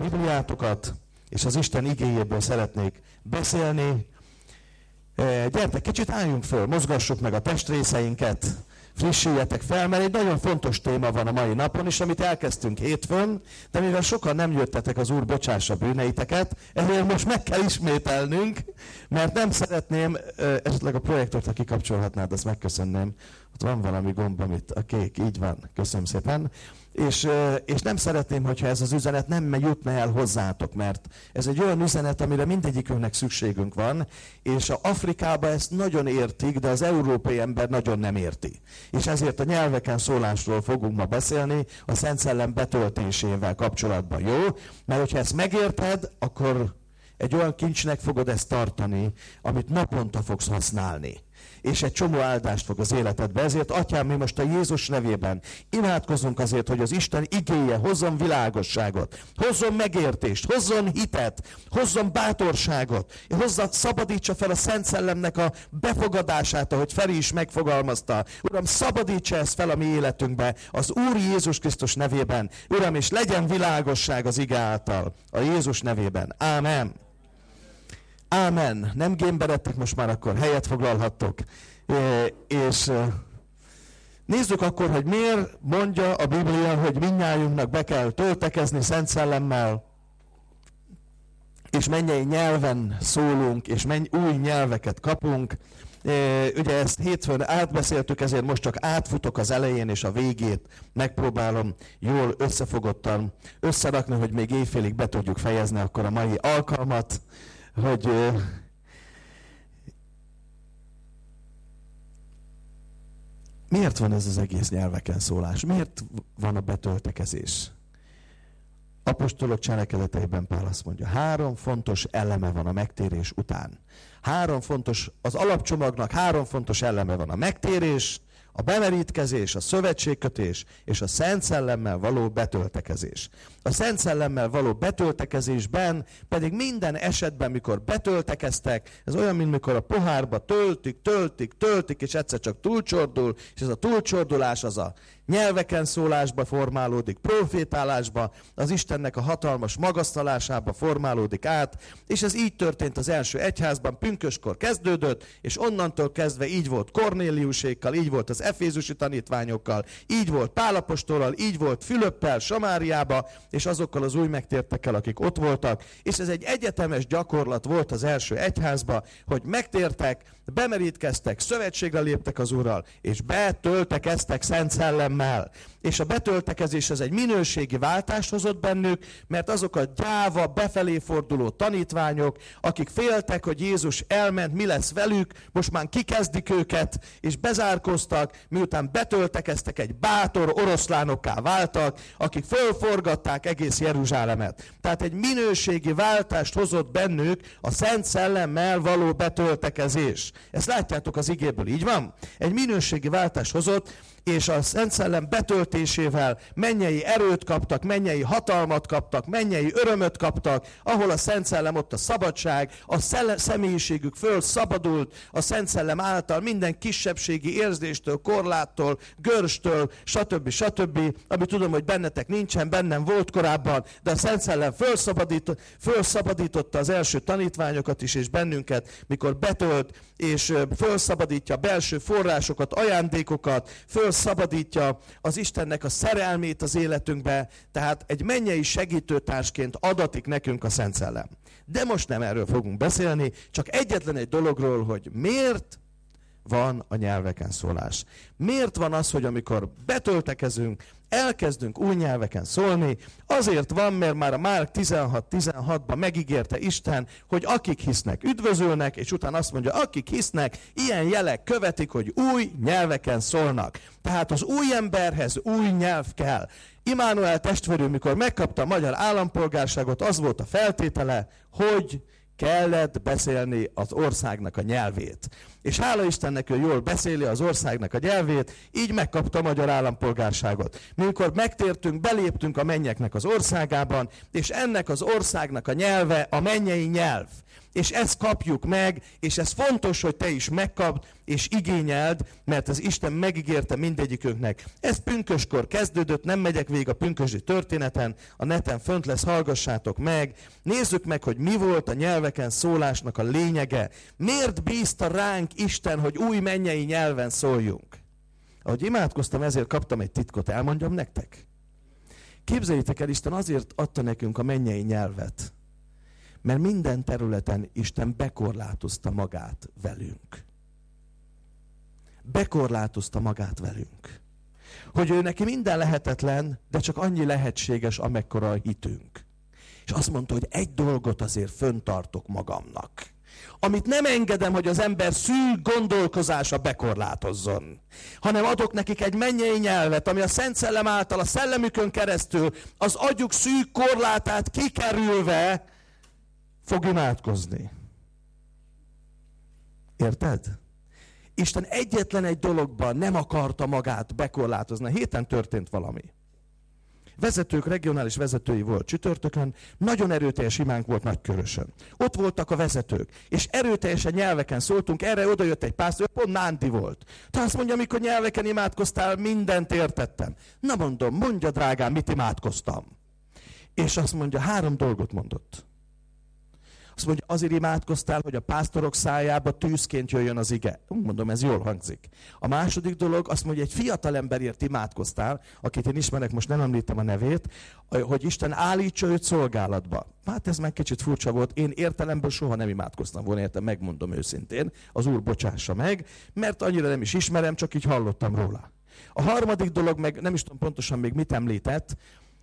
Bibliátokat, és az Isten igéjéből szeretnék beszélni. Gyertek, kicsit álljunk föl, mozgassuk meg a testrészeinket, frissüljetek fel, mert egy nagyon fontos téma van a mai napon, és amit elkezdtünk hétfőn, de mivel sokan nem jöttetek, az Úr bocsássa bűneiteket, ezért most meg kell ismételnünk, mert nem szeretném, esetleg a projektort, ha kikapcsolhatnád, azt megköszönném. Ott van valami gomb, amit a kék, így van, köszönöm szépen. És nem szeretném, hogyha ez az üzenet nem jutna el hozzátok, mert ez egy olyan üzenet, amire mindegyikünknek szükségünk van, és Afrikában ezt nagyon értik, de az európai ember nagyon nem érti. És ezért a nyelveken szólásról fogunk ma beszélni, a Szent Szellem betöltésével kapcsolatban, jó? Mert hogyha ezt megérted, akkor egy olyan kincsnek fogod ezt tartani, amit naponta fogsz használni. És egy csomó áldást fog az életedbe. Ezért, Atyám, mi most a Jézus nevében imádkozunk azért, hogy az Isten igéje hozzon világosságot, hozzon megértést, hozzon hitet, hozzon bátorságot, szabadítsa fel a Szent Szellemnek a befogadását, ahogy Feri is megfogalmazta. Uram, szabadítsa ezt fel a mi életünkbe, az Úr Jézus Krisztus nevében. Uram, és legyen világosság az ige által, a Jézus nevében. Ámen. Ámen. Nem gémberedtek, most már akkor helyet foglalhattok. És nézzük akkor, hogy miért mondja a Biblia, hogy mindnyájunknak be kell töltekezni Szent Szellemmel, és mennyei nyelven szólunk, és új nyelveket kapunk. Ugye ezt hétfőn átbeszéltük, ezért most csak átfutok az elején, és a végét megpróbálom jól összefogottan összerakni, hogy még éjfélig be tudjuk fejezni akkor a mai alkalmat, hogy miért van ez az egész nyelveken szólás? Miért van a betöltekezés? Apostolok cselekedeteiben Pál azt mondja, 3 fontos eleme van a megtérés után. Az alapcsomagnak 3 fontos eleme van. A megtérés, a bemerítkezés, a szövetségkötés és a Szent Szellemmel való betöltekezés. A Szent Szellemmel való betöltekezésben pedig minden esetben, mikor betöltekeztek, ez olyan, mint mikor a pohárba töltik, és egyszer csak túlcsordul, és ez a túlcsordulás az a nyelveken szólásba formálódik, profétálásba, az Istennek a hatalmas magasztalásába formálódik át, és ez így történt az első egyházban, pünköskor kezdődött, és onnantól kezdve így volt Kornéliusékkal, így volt az efézusi tanítványokkal, így volt Pál apostollal, így volt Fülöppel, Samáriába, és azokkal az új megtértekkel, akik ott voltak, és ez egy egyetemes gyakorlat volt az első egyházba, hogy megtértek, bemerítkeztek, szövetségre léptek az Úrral, és betöltekeztek Szent Szellemmel. És a betöltekezés ez egy minőségi váltást hozott bennük, mert azok a gyáva, befelé forduló tanítványok, akik féltek, hogy Jézus elment, mi lesz velük, most már kikezdik őket, és bezárkoztak, miután betöltekeztek, egy bátor oroszlánokká váltak, akik fölforgatták egész Jeruzsálemet. Tehát egy minőségi váltást hozott bennük a Szent Szellemmel való betöltekezés. Ezt látjátok az igéből, így van? Egy minőségi váltást hozott, és a Szent Szellem betöltésével mennyei erőt kaptak, mennyei hatalmat kaptak, mennyei örömöt kaptak, ahol a Szent Szellem, ott a szabadság, a személyiségük fölszabadult, a Szent Szellem által minden kisebbségi érzéstől, korláttól, görstől, stb. Ami tudom, hogy bennetek nincsen, bennem volt korábban, de a Szent Szellem fölszabadította az első tanítványokat is, és bennünket, mikor betölt, és fölszabadítja a belső forrásokat, ajándékokat, fölszabadítja az Istennek a szerelmét az életünkbe, tehát egy mennyei segítőtársként adatik nekünk a Szent Szellem. De most nem erről fogunk beszélni, csak egyetlen egy dologról, hogy miért van a nyelveken szólás. Miért van az, hogy amikor betöltekezünk, elkezdünk új nyelveken szólni, azért van, mert már a Márk 16:16-ban megígérte Isten, hogy akik hisznek, üdvözölnek, és utána azt mondja, akik hisznek, ilyen jelek követik, hogy új nyelveken szólnak. Tehát az új emberhez új nyelv kell. Immanuel testvérünk, mikor megkapta a magyar állampolgárságot, az volt a feltétele, hogy kellett beszélni az országnak a nyelvét. És hála Istennek, ő jól beszéli az országnak a nyelvét, így megkapta a magyar állampolgárságot. Mikor megtértünk, beléptünk a mennyeknek az országában, és ennek az országnak a nyelve a mennyei nyelv. és ezt kapjuk meg, és ez fontos, hogy te is megkapd, és igényeld, mert az Isten megígérte mindegyikünknek. Ez pünköskor kezdődött, nem megyek végig a pünkösdi történeten, a neten fönt lesz, hallgassátok meg. Nézzük meg, hogy mi volt a nyelveken szólásnak a lényege. Miért bízta ránk Isten, hogy új mennyei nyelven szóljunk? Ahogy imádkoztam, ezért kaptam egy titkot, elmondjam nektek. Képzeljétek el, Isten azért adta nekünk a mennyei nyelvet, mert minden területen Isten bekorlátozta magát velünk. Bekorlátozta magát velünk. Hogy ő neki minden lehetetlen, de csak annyi lehetséges, amekkora a hitünk. És azt mondta, hogy egy dolgot azért föntartok magamnak, amit nem engedem, hogy az ember szűk gondolkozása bekorlátozzon, hanem adok nekik egy mennyei nyelvet, ami a Szent Szellem által, a szellemükön keresztül az agyuk szűk korlátát kikerülve fog imádkozni. Érted? Isten egyetlen egy dologban nem akarta magát bekorlátozni. Héten történt valami. Vezetők, regionális vezetői volt csütörtökön, nagyon erőteljes imánk volt Nagykörösön. Ott voltak a vezetők, és erőteljesen nyelveken szóltunk, erre odajött egy pásztor, pont Nándi volt. Tehát azt mondja, amikor nyelveken imádkoztál, mindent értettem. Na mondom, mondja drágám, mit imádkoztam. És azt mondja, 3 dolgot mondott. Azt mondja, azért imádkoztál, hogy a pásztorok szájába tűzként jöjjön az ige. Mondom, ez jól hangzik. A második dolog, azt mondja, egy fiatal emberért imádkoztál, akit én ismerek, most nem említem a nevét, hogy Isten állítsa őt szolgálatba. Hát ez meg kicsit furcsa volt, én értelemből soha nem imádkoztam volna, értem, megmondom őszintén, az Úr bocsássa meg, mert annyira nem is ismerem, csak így hallottam róla. A harmadik dolog, meg nem is tudom pontosan még mit említett,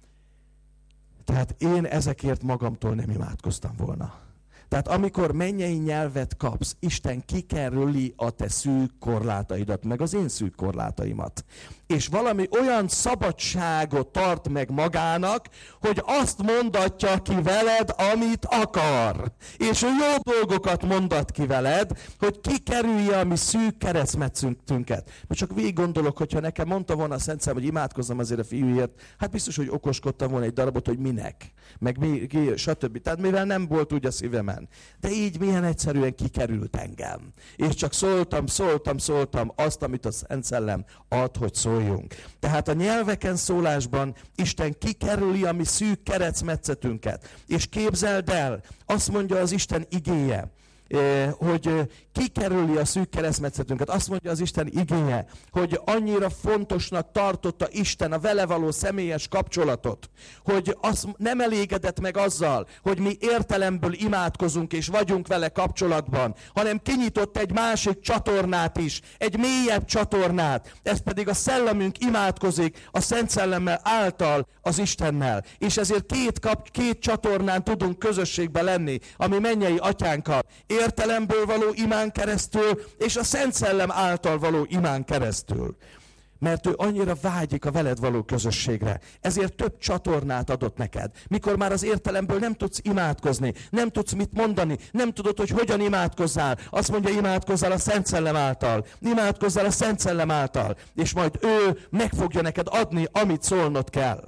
tehát én ezekért magamtól nem imádkoztam volna. Tehát amikor mennyei nyelvet kapsz, Isten kikerüli a te szűk korlátaidat, meg az én szűk korlátaimat. És valami olyan szabadságot tart meg magának, hogy azt mondatja ki veled, amit akar. És ő jó dolgokat mondat ki veled, hogy kikerülje a mi szűk keresztmetszünket. Most csak végig gondolok, hogyha nekem mondta volna a Szent Szellem, hogy imádkozzam azért a fiúért, hát biztos, hogy okoskodtam volna egy darabot, hogy minek, meg stb. Tehát mivel nem volt úgy a szívemen. De így milyen egyszerűen kikerült engem. És csak szóltam azt, amit a Szent Szellem ad, hogy szóljunk. Tehát a nyelveken szólásban Isten kikerüli a mi szűk keresztmetszetünket. És képzeld el, azt mondja az Isten igéje, hogy kikerüli a szűk keresztmetszetünket. Azt mondja az Isten igéje, hogy annyira fontosnak tartotta Isten a vele való személyes kapcsolatot, hogy azt nem elégedett meg azzal, hogy mi értelemből imádkozunk és vagyunk vele kapcsolatban, hanem kinyitott egy másik csatornát is, egy mélyebb csatornát. Ez pedig a szellemünk imádkozik a Szent Szellemmel által az Istennel. És ezért két csatornán tudunk közösségbe lenni, ami mennyei atyánkkal. Értelemből való imán keresztül, és a Szent Szellem által való imán keresztül. Mert ő annyira vágyik a veled való közösségre. Ezért több csatornát adott neked. Mikor már az értelemből nem tudsz imádkozni, nem tudsz mit mondani, nem tudod, hogy hogyan imádkozzál. Azt mondja, imádkozzál a Szent Szellem által. Imádkozzál a Szent Szellem által. És majd ő meg fogja neked adni, amit szólnod kell.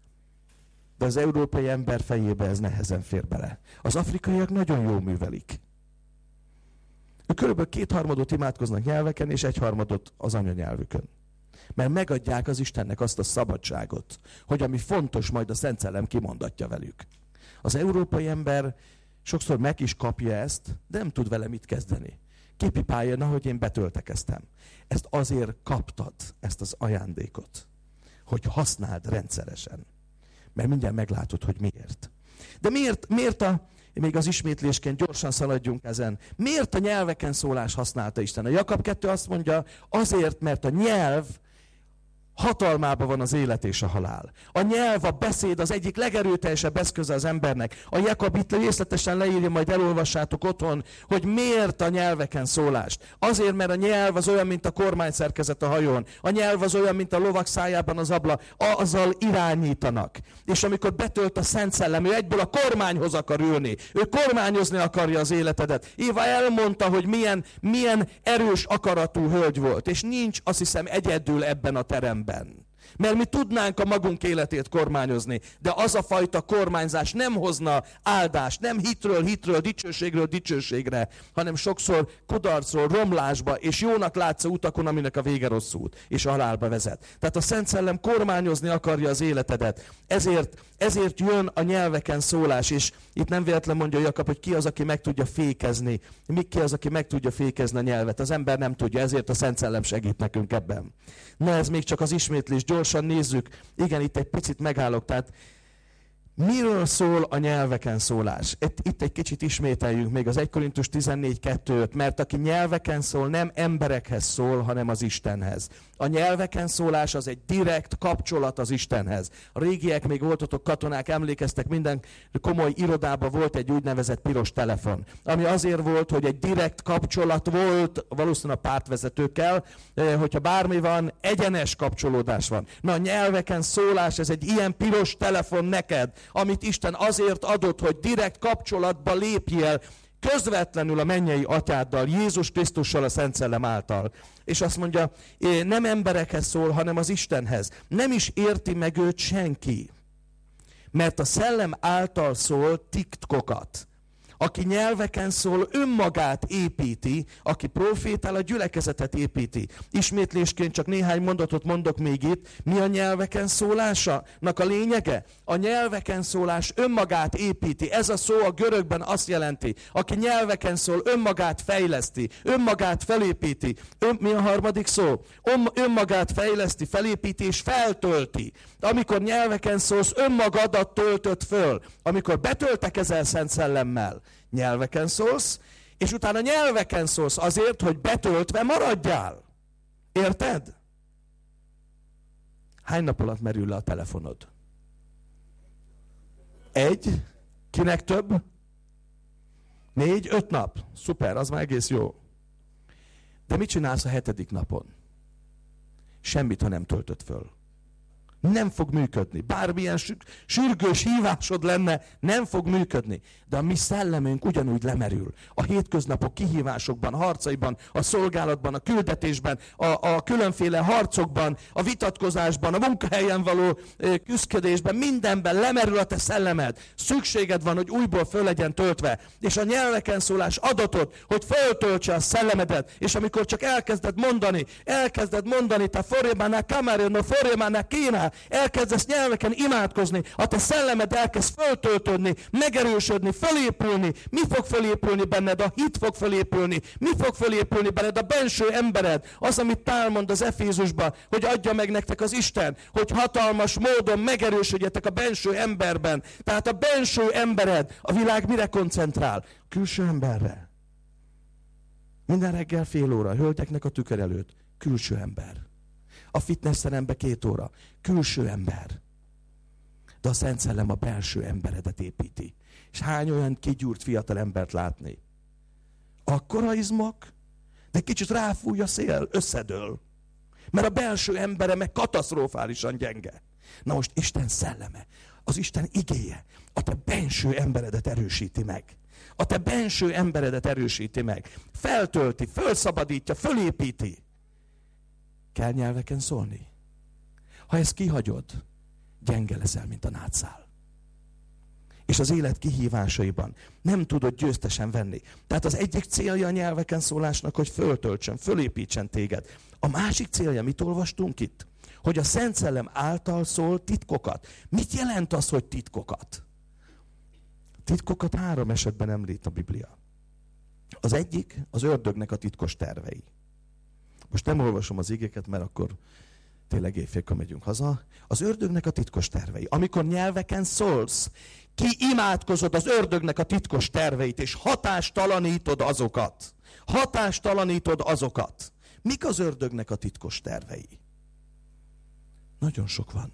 De az európai ember fejébe ez nehezen fér bele. Az afrikaiak nagyon jól művelik. Ők körülbelül 2/3 imádkoznak nyelveken, és 1/3 az anyanyelvükön. Mert megadják az Istennek azt a szabadságot, hogy ami fontos, majd a Szent Szellem kimondatja velük. Az európai ember sokszor meg is kapja ezt, de nem tud vele mit kezdeni. Kipipálja, na, hogy én betöltekeztem. Ezt azért kaptad, ezt az ajándékot, hogy használd rendszeresen. Mert mindjárt meglátod, hogy miért. De miért még az ismétlésként gyorsan szaladjunk ezen. Miért a nyelveken szólás használta Isten? A Jakab 2 azt mondja, azért, mert a nyelv hatalmában van az élet és a halál. A nyelv, a beszéd az egyik legerőteljesebb eszköze az embernek. A Jakab itt részletesen leírja, majd elolvassátok otthon, hogy miért a nyelveken szólást. Azért, mert a nyelv az olyan, mint a kormányszerkezet a hajón. A nyelv az olyan, mint a lovak szájában az abla. Azzal irányítanak. És amikor betölt a Szent Szellem, ő egyből a kormányhoz akar ülni. Ő kormányozni akarja az életedet. Éva elmondta, hogy milyen erős akaratú hölgy volt. És nincs, azt hiszem, egyedül ebben a teremben. Mert mi tudnánk a magunk életét kormányozni, de az a fajta kormányzás nem hozna áldást, nem hitről, dicsőségre, hanem sokszor kudarcról, romlásba, és jónak látszó utakon, aminek a vége rossz út, és a halálba vezet. Tehát a Szent Szellem kormányozni akarja az életedet. Ezért jön a nyelveken szólás, és itt nem véletlen mondja Jakab, hogy ki az, aki meg tudja fékezni. Ki az, aki meg tudja fékezni a nyelvet? Az ember nem tudja, ezért a Szent Szellem segít nekünk ebben. Na ez még csak az ismétlés, gyorsan nézzük. Igen, itt egy picit megállok, tehát miről szól a nyelveken szólás? Itt egy kicsit ismételjünk még az 1 Korintus 14:2-t, mert aki nyelveken szól, nem emberekhez szól, hanem az Istenhez. A nyelveken szólás az egy direkt kapcsolat az Istenhez. A régiek, még voltatok katonák, emlékeztek, minden komoly irodában volt egy úgynevezett piros telefon, ami azért volt, hogy egy direkt kapcsolat volt, valószínűleg a pártvezetőkkel, hogyha bármi van, egyenes kapcsolódás van. Na a nyelveken szólás, ez egy ilyen piros telefon neked, amit Isten azért adott, hogy direkt kapcsolatba lépjél közvetlenül a mennyei atyáddal, Jézus Krisztussal, a Szent Szellem által. És azt mondja, nem emberekhez szól, hanem az Istenhez. Nem is érti meg őt senki, mert a Szellem által szól titkokat. Aki nyelveken szól, önmagát építi, aki profétál, a gyülekezetet építi. Ismétlésként csak néhány mondatot mondok még itt. Mi a nyelveken szólásának a lényege? A nyelveken szólás önmagát építi. Ez a szó a görögben azt jelenti, aki nyelveken szól, önmagát fejleszti, önmagát felépíti. Mi a harmadik szó? Önmagát fejleszti, felépíti és feltölti. Amikor nyelveken szólsz, önmagadat töltöd föl. Amikor betöltekezel Szent Szellemmel, nyelveken szólsz, és utána nyelveken szólsz azért, hogy betöltve maradjál. Érted? Hány nap alatt merül le a telefonod? 1? Kinek több? 4, 5 nap. Szuper, az már egész jó. De mit csinálsz a 7. napon? Semmit, ha nem töltöd föl. Nem fog működni. Bármilyen sürgős hívásod lenne, nem fog működni. De a mi szellemünk ugyanúgy lemerül. A hétköznapok kihívásokban, harcaiban, a szolgálatban, a küldetésben, a különféle harcokban, a vitatkozásban, a munkahelyen való küszködésben, mindenben lemerül a te szellemed. Szükséged van, hogy újból föl legyen töltve. És a nyelveken szólás adatot, hogy föltöltse a szellemedet. És amikor csak elkezded mondani, te forjémánál kamerén, forjémánál kénál, elkezdesz nyelveken imádkozni, a te szellemed elkezd föltöltődni, megerősödni, fölépülni. Mi fog fölépülni benned? A hit fog fölépülni. Mi fog fölépülni benned? A benső embered. Az, amit Pál mond az Efézusban, hogy adja meg nektek az Isten, hogy hatalmas módon megerősödjetek a benső emberben. Tehát a benső embered, a világ mire koncentrál? Külső emberre. Minden reggel fél óra, hölgyeknek a tükör előtt. Külső ember. A fitnessterembe 2 óra. Külső ember. De a Szent Szellem a belső emberedet építi. És hány olyan kigyúrt fiatal embert látni? Akkora izmok, de kicsit ráfúj a szél, összedől. Mert a belső embere meg katasztrofálisan gyenge. Na most Isten szelleme, az Isten igéje a te benső emberedet erősíti meg. A te benső emberedet erősíti meg. Feltölti, fölszabadítja, fölépíti. Kell nyelveken szólni. Ha ezt kihagyod, gyenge leszel, mint a nátszál. És az élet kihívásaiban nem tudod győztesen venni. Tehát az egyik célja a nyelveken szólásnak, hogy föltöltsön, fölépítsen téged. A másik célja, mit olvastunk itt? Hogy a Szent Szellem által szól titkokat. Mit jelent az, hogy titkokat? Titkokat 3 esetben említ a Biblia. Az egyik az ördögnek a titkos tervei. Most nem olvasom az igéket, mert akkor tényleg éjfélkor megyünk haza. Az ördögnek a titkos tervei. Amikor nyelveken szólsz, kiimádkozod az ördögnek a titkos terveit, és hatástalanítod azokat. Hatástalanítod azokat. Mik az ördögnek a titkos tervei? Nagyon sok van.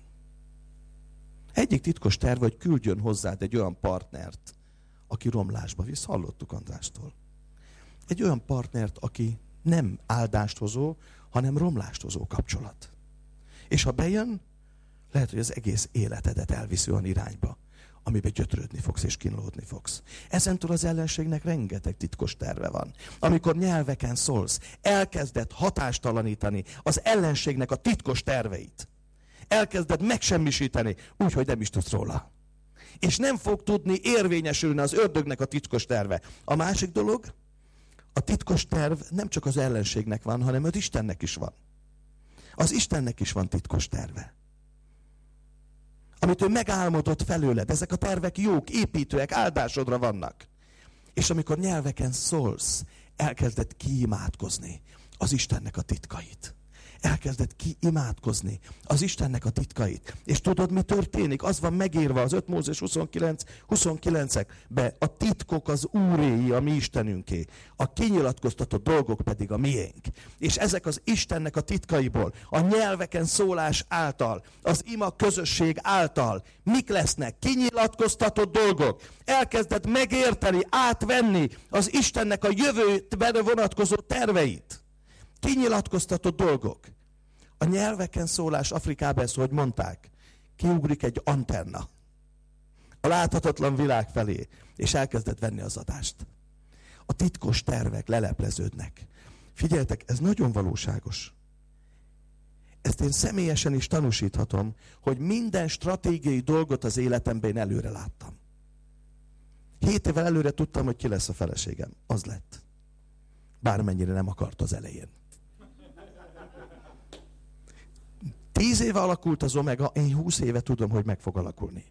Egyik titkos terve, hogy küldjön hozzád egy olyan partnert, aki romlásba visz. Hallottuk Andrástól. Egy olyan partnert, aki nem áldást hozó, hanem romlást hozó kapcsolat. És ha bejön, lehet, hogy az egész életedet elviszi olyan irányba, amiben gyötrődni fogsz és kínlódni fogsz. Ezentúl az ellenségnek rengeteg titkos terve van. Amikor nyelveken szólsz, elkezded hatástalanítani az ellenségnek a titkos terveit. elkezded megsemmisíteni, úgyhogy nem is tudsz róla. És nem fog tudni érvényesülni az ördögnek a titkos terve. A másik dolog, a titkos terv nem csak az ellenségnek van, hanem az Istennek is van. Az Istennek is van titkos terve. Amit ő megálmodott felőled, ezek a tervek jók, építőek, áldásodra vannak. És amikor nyelveken szólsz, elkezded kiimádkozni az Istennek a titkait. Elkezded kiimádkozni az Istennek a titkait. És tudod, mi történik? Az van megírva az 5 Mózes 29-ekbe. A titkok az Úréi, a mi Istenünké. A kinyilatkoztatott dolgok pedig a miénk. És ezek az Istennek a titkaiból, a nyelveken szólás által, az ima közösség által mik lesznek? Kinyilatkoztatott dolgok. Elkezded megérteni, átvenni az Istennek a jövőben vonatkozó terveit. Kinyilatkoztatott dolgok. A nyelveken szólás Afrikában ezt, hogy mondták, kiugrik egy antenna a láthatatlan világ felé, és elkezdett venni az adást. A titkos tervek lelepleződnek. Figyeljetek, ez nagyon valóságos. Ezt én személyesen is tanúsíthatom, hogy minden stratégiai dolgot az életemben én előre láttam. 7 évvel előre tudtam, hogy ki lesz a feleségem. Az lett. Bármennyire nem akart az elején. 10 éve alakult az Omega, én 20 éve tudom, hogy meg fog alakulni.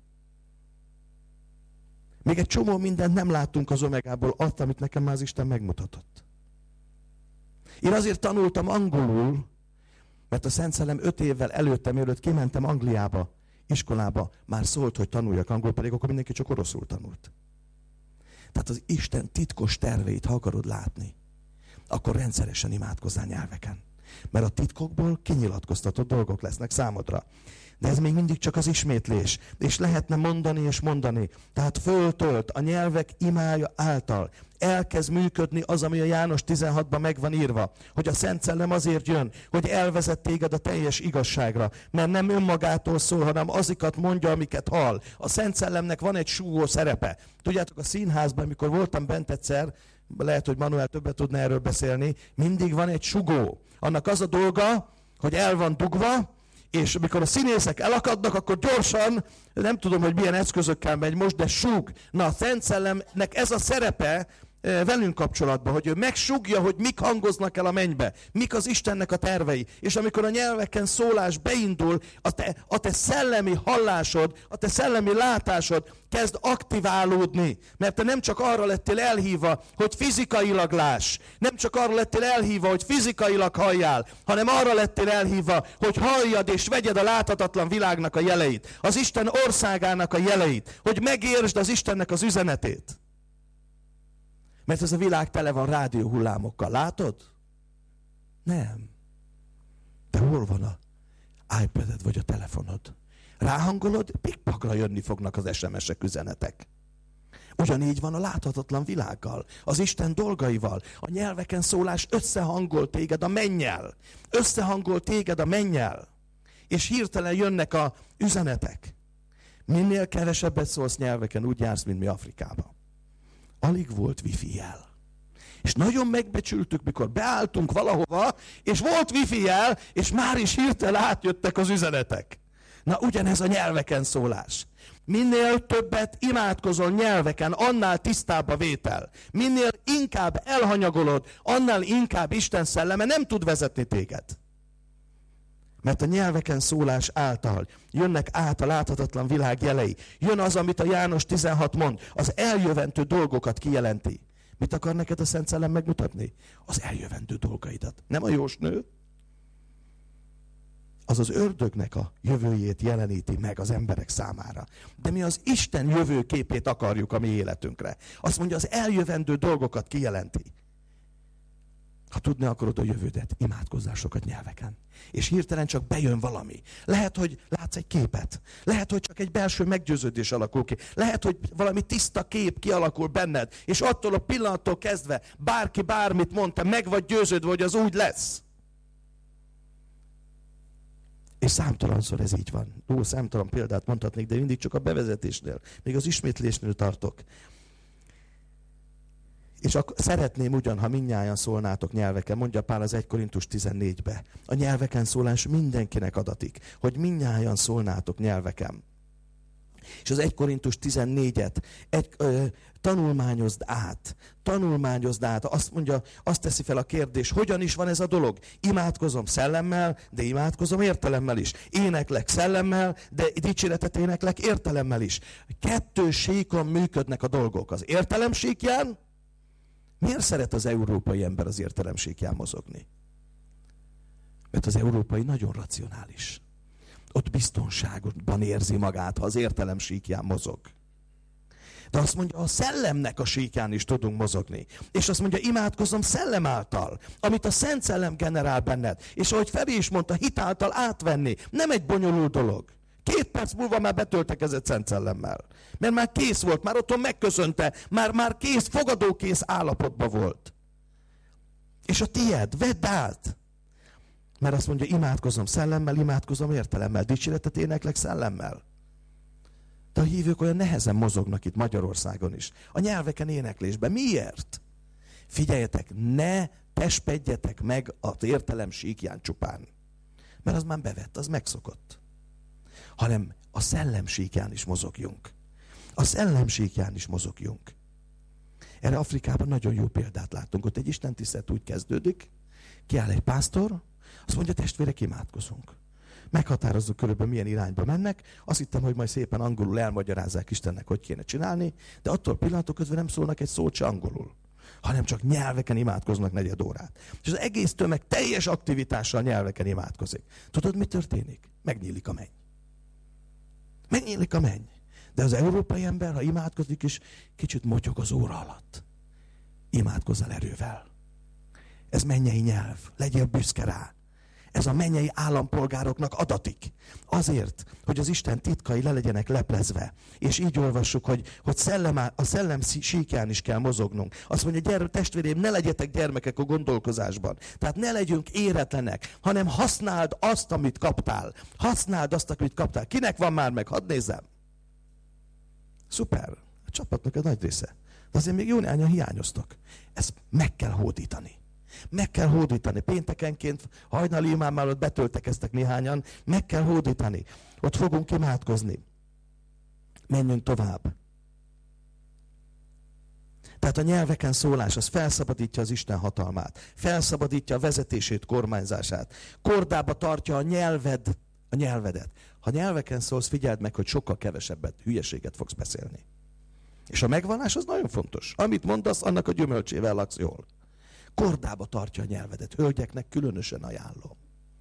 Még egy csomó mindent nem láttunk az Omegából, azt, amit nekem már az Isten megmutatott. Én azért tanultam angolul, mert a Szent Szellem 5 évvel előtt kimentem Angliába, iskolába, már szólt, hogy tanuljak angol, pedig akkor mindenki csak oroszul tanult. Tehát az Isten titkos terveit, ha akarod látni, akkor rendszeresen imádkozzál nyelveken. Mert a titkokból kinyilatkoztatott dolgok lesznek számodra. De ez még mindig csak az ismétlés. És lehetne mondani és mondani. Tehát föltölt a nyelvek imája által. Elkezd működni az, ami a János 16-ban meg van írva. Hogy a Szent Szellem azért jön, hogy elvezet téged a teljes igazságra. Mert nem önmagától szól, hanem azokat mondja, amiket hall. A Szent Szellemnek van egy súgó szerepe. Tudjátok, a színházban, amikor voltam bent egyszer, lehet, hogy Manuel többet tudna erről beszélni, mindig van egy sugó. Annak az a dolga, hogy el van dugva, és amikor a színészek elakadnak, akkor gyorsan, nem tudom, hogy milyen eszközökkel megy most, de súg. Na, a Szent Szellemnek ez a szerepe velünk kapcsolatban, hogy ő megsúgja, hogy mik hangoznak el a mennybe, mik az Istennek a tervei. És amikor a nyelveken szólás beindul, a te szellemi hallásod, a te szellemi látásod kezd aktiválódni. Mert te nem csak arra lettél elhívva, hogy fizikailag láss, nem csak arra lettél elhívva, hogy fizikailag halljál, hanem arra lettél elhívva, hogy halljad és vegyed a láthatatlan világnak a jeleit, az Isten országának a jeleit, hogy megértsd az Istennek az üzenetét. Mert ez a világ tele van rádióhullámokkal. Látod? Nem. De hol van a iPad-ed vagy a telefonod? Ráhangolod, pikpakra jönni fognak az SMS-ek, üzenetek. Ugyanígy van a láthatatlan világgal, az Isten dolgaival. A nyelveken szólás összehangol téged a mennyel. Összehangol téged a mennyel. És hirtelen jönnek a üzenetek. Minél kevesebbet szólsz nyelveken, úgy jársz, mint mi Afrikában. Alig volt wifi jel. És nagyon megbecsültük, mikor beálltunk valahova, és volt wifi jel, és már is hirtelen átjöttek az üzenetek. Na, ugyanez a nyelveken szólás. Minél többet imádkozol nyelveken, annál tisztább a vétel. Minél inkább elhanyagolod, annál inkább Isten szelleme nem tud vezetni téged. Mert a nyelveken szólás által jönnek át a láthatatlan világ jelei. Jön az, amit a János 16 mond, az eljövendő dolgokat kijelenti. Mit akar neked a Szent Szellem megmutatni? Az eljövendő dolgaidat. Nem a jósnő. Az az ördögnek a jövőjét jeleníti meg az emberek számára. De mi az Isten jövőképét akarjuk a mi életünkre. Azt mondja, az eljövendő dolgokat kijelenti. Ha tudni akarod a jövődet, imádkozzál sokat nyelveken. És hirtelen csak bejön valami. Lehet, hogy látsz egy képet. Lehet, hogy csak egy belső meggyőződés alakul ki. Lehet, hogy valami tiszta kép kialakul benned. És attól a pillanattól kezdve bárki bármit mond, te meg vagy győződve, hogy az úgy lesz. És számtalanszor ez így van. Számtalan példát mondhatnék, de mindig csak a bevezetésnél, még az ismétlésnél tartok. És szeretném ugyan, ha mindnyájan szólnátok nyelveken, mondja Pál az 1 Korintus 14-be. A nyelveken szólás mindenkinek adatik, hogy mindnyájan szólnátok nyelveken. És az 1 Korintus 14-et tanulmányozd át. Azt mondja, azt teszi fel a kérdés, hogyan is van ez a dolog? Imádkozom szellemmel, de imádkozom értelemmel is. Éneklek szellemmel, de dicséretet éneklek értelemmel is. 2 síkon működnek a dolgok. Az értelem síkján. Miért szeret az európai ember az értelem síkján mozogni? Mert az európai nagyon racionális. Ott biztonságban érzi magát, ha az értelem síkján mozog. De azt mondja, a szellemnek a síkján is tudunk mozogni. És azt mondja, imádkozom szellem által, amit a Szent Szellem generál benned. És ahogy Feri is mondta, hit által átvenni. Nem egy bonyolult dolog. 2 perc múlva már betöltekezett Szent Szellemmel. Mert már kész volt, már otthon megköszönte, már kész, fogadókész állapotban volt. És a tied, vedd át. Mert azt mondja, imádkozom szellemmel, imádkozom értelemmel, dicséretet éneklek szellemmel. De a hívők olyan nehezen mozognak itt Magyarországon is. A nyelveken éneklésben. Miért? Figyeljetek, ne testpedjetek meg az értelem síkján csupán. Mert az már bevett, az megszokott. Hanem a szellem síkján is mozogjunk. A szellem síkján is mozogjunk. Erre Afrikában nagyon jó példát láttunk. Ott egy istentisztelet úgy kezdődik, kiáll egy pásztor, azt mondja, testvérek, imádkozunk. Meghatározzuk körülbelül milyen irányba mennek. Azt hittem, hogy majd szépen angolul elmagyarázzák Istennek, hogy kéne csinálni, de attól pillanatok közben nem szólnak egy szót se angolul, hanem csak nyelveken imádkoznak 4 órát. És az egész tömeg teljes aktivitással nyelveken imádkozik. Tudod, mi történik? Megnyílik a menny. Megnyílik a menny. De az európai ember, ha imádkozik is, kicsit motyog az óra alatt. Imádkozzál erővel. Ez mennyei nyelv. Legyél büszke rá. Ez a mennyei állampolgároknak adatik. Azért, hogy az Isten titkai le legyenek leplezve. És így olvassuk, hogy a szellem síkján is kell mozognunk. Azt mondja, testvérém, ne legyetek gyermekek a gondolkozásban. Tehát ne legyünk éretlenek, hanem használd azt, amit kaptál. Használd azt, amit kaptál. Kinek van már meg? Hadd nézzem. Szuper. A csapatnak a nagy része. De azért még jó néhányan hiányoztok. Ezt meg kell hódítani. Meg kell hódítani. Péntekenként hajnali imámmal ott betöltekeztek néhányan. Meg kell hódítani. Ott fogunk imádkozni. Menjünk tovább. Tehát a nyelveken szólás, az felszabadítja az Isten hatalmát. Felszabadítja a vezetését, kormányzását. Kordába tartja a nyelvedet. Ha nyelveken szólsz, figyeld meg, hogy sokkal kevesebbet, hülyeséget fogsz beszélni. És a megvallás az nagyon fontos. Amit mondasz, annak a gyümölcsével laksz jól. Kordába tartja a nyelvedet. Hölgyeknek különösen ajánlom.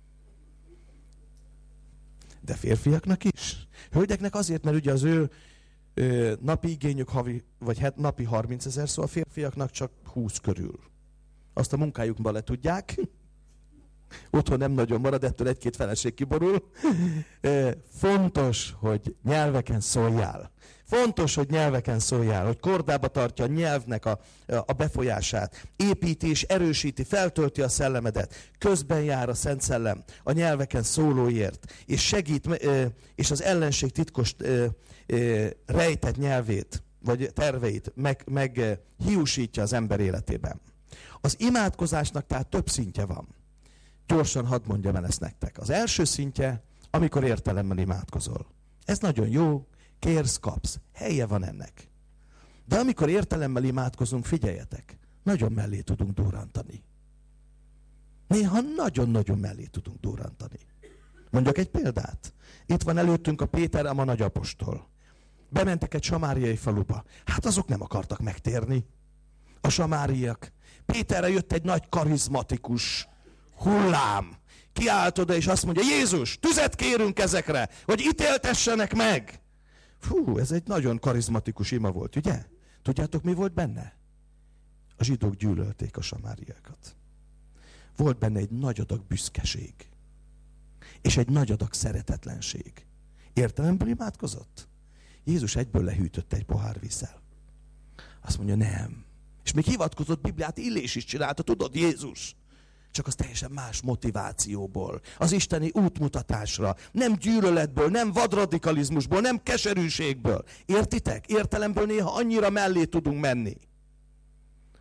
De férfiaknak is. Hölgyeknek azért, mert ugye az ő napi igényük napi 30 000 szó, a férfiaknak csak 20 körül. Azt a munkájukban le tudják. Otthon nem nagyon marad, ettől 1-2 feleség kiborul. Fontos, hogy nyelveken szóljál. Fontos, hogy nyelveken szóljál, hogy kordába tartja a nyelvnek a befolyását. Építi és erősíti, feltölti a szellemedet. Közben jár a Szent Szellem a nyelveken szólóért. És segít, és az ellenség titkos rejtett nyelvét, vagy terveit meg hiúsítja az ember életében. Az imádkozásnak tehát több szintje van. Gyorsan hadd mondjam el ezt nektek. Az első szintje, amikor értelemmel imádkozol. Ez nagyon jó, kérsz, kapsz. Helye van ennek. De amikor értelemmel imádkozunk, figyeljetek, nagyon mellé tudunk durrantani. Néha nagyon-nagyon mellé tudunk durrantani. Mondjak egy példát. Itt van előttünk a Péter, a nagyapostol. Bementek egy samáriai faluba. Hát azok nem akartak megtérni. A samáriak. Péterre jött egy nagy karizmatikus hullám. Kiállt oda, és azt mondja, Jézus, tüzet kérünk ezekre, hogy ítéltessenek meg. Fú, ez egy nagyon karizmatikus ima volt, ugye? Tudjátok, mi volt benne? A zsidók gyűlölték a samáriákat. Volt benne egy nagy adag büszkeség. És egy nagy adag szeretetlenség. Értelemből imádkozott? Jézus egyből lehűtötte egy pohár vízzel. Azt mondja, nem. És még hivatkozott Bibliát, Illés is csinálta, tudod, Jézus? Csak az teljesen más motivációból. Az isteni útmutatásra. Nem gyűlöletből, nem vadradikalizmusból, nem keserűségből. Értitek? Értelemből néha annyira mellé tudunk menni,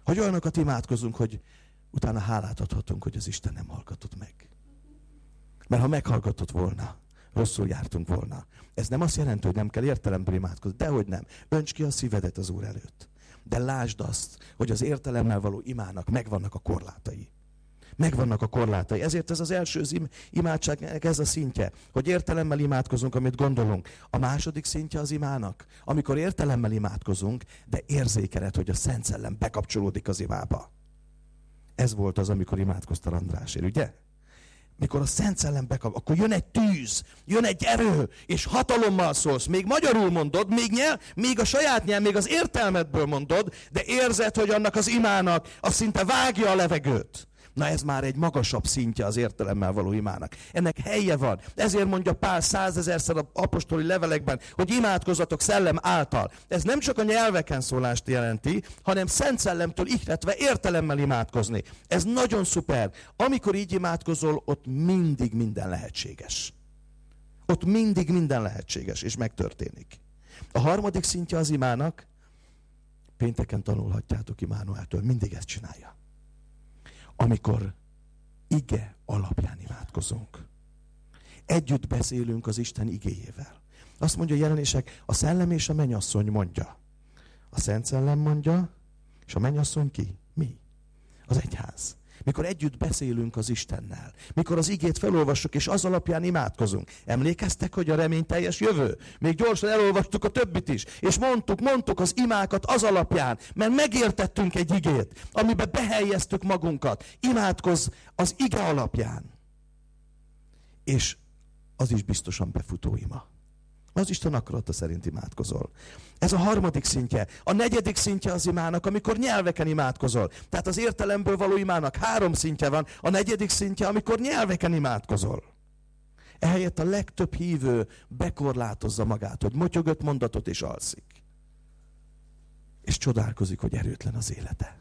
Hogy olyanokat imádkozunk, hogy utána hálát adhatunk, hogy az Isten nem hallgatott meg. Mert ha meghallgatott volna, rosszul jártunk volna. Ez nem azt jelenti, hogy nem kell értelemből imádkozni. Dehogy nem. Önts ki a szívedet az Úr előtt. De lásd azt, hogy az értelemmel való imának megvannak a korlátai. Megvannak a korlátai. Ezért ez az első imádságnak ez a szintje, hogy értelemmel imádkozunk, amit gondolunk. A második szintje az imának, amikor értelemmel imádkozunk, de érzékeled, hogy a Szent Szellem bekapcsolódik az imába. Ez volt az, amikor imádkoztál Andrásért, ugye? Mikor a Szent Szellem akkor jön egy tűz, jön egy erő, és hatalommal szólsz. Még magyarul mondod, még a saját nyelv, még az értelmedből mondod, de érzed, hogy annak az imának az szinte vágja a levegőt. Na ez már egy magasabb szintje az értelemmel való imának. Ennek helye van. Ezért mondja Pál 100 000-szer az apostoli levelekben, hogy imádkozzatok szellem által. Ez nem csak a nyelveken szólást jelenti, hanem Szent Szellemtől ihletve értelemmel imádkozni. Ez nagyon szuper. Amikor így imádkozol, ott mindig minden lehetséges. Ott mindig minden lehetséges, és megtörténik. A harmadik szintje az imának, pénteken tanulhatjátok Immanueltől, mindig ezt csinálja. Amikor ige alapján imádkozunk. Együtt beszélünk az Isten igéjével. Azt mondja a Jelenések, a szellem és a mennyasszony mondja. A Szent Szellem mondja, és a mennyasszony ki? Mi? Az egyház. Mikor együtt beszélünk az Istennel. Mikor az igét felolvassuk, és az alapján imádkozunk. Emlékeztek, hogy a reményteljes jövő? Még gyorsan elolvastuk a többit is. És mondtuk az imákat az alapján. Mert megértettünk egy igét, amiben behelyeztük magunkat. Imádkozz az ige alapján. És az is biztosan befutó ima. Az Isten akarata szerint imádkozol. Ez a harmadik szintje. A negyedik szintje az imának, amikor nyelveken imádkozol. Tehát az értelemből való imának 3 szintje van. A negyedik szintje, amikor nyelveken imádkozol. Ehelyett a legtöbb hívő bekorlátozza magát, hogy motyog 5 mondatot és alszik. És csodálkozik, hogy erőtlen az élete.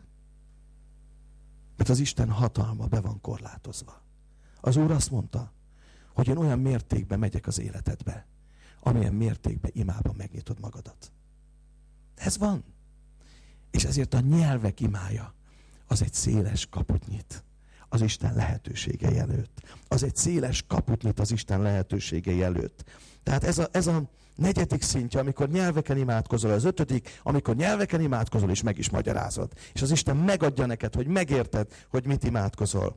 Mert az Isten hatalma be van korlátozva. Az Úr azt mondta, hogy én olyan mértékben megyek az életedbe, amilyen mértékben imában megnyitod magadat. Ez van. És ezért a nyelvek imája az egy széles kaput nyit az Isten lehetőségei előtt. Az egy széles kaput nyit az Isten lehetőségei előtt. Tehát ez a negyedik szintje, amikor nyelveken imádkozol, az 5., amikor nyelveken imádkozol, és meg is magyarázod. És az Isten megadja neked, hogy megérted, hogy mit imádkozol.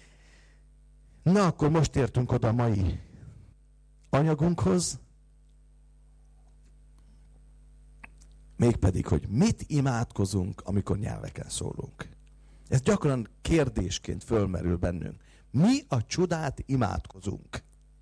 Na, akkor most értünk oda a mai anyagunkhoz, mégpedig, hogy mit imádkozunk, amikor nyelveken szólunk. Ez gyakran kérdésként fölmerül bennünk. Mi a csodát imádkozunk?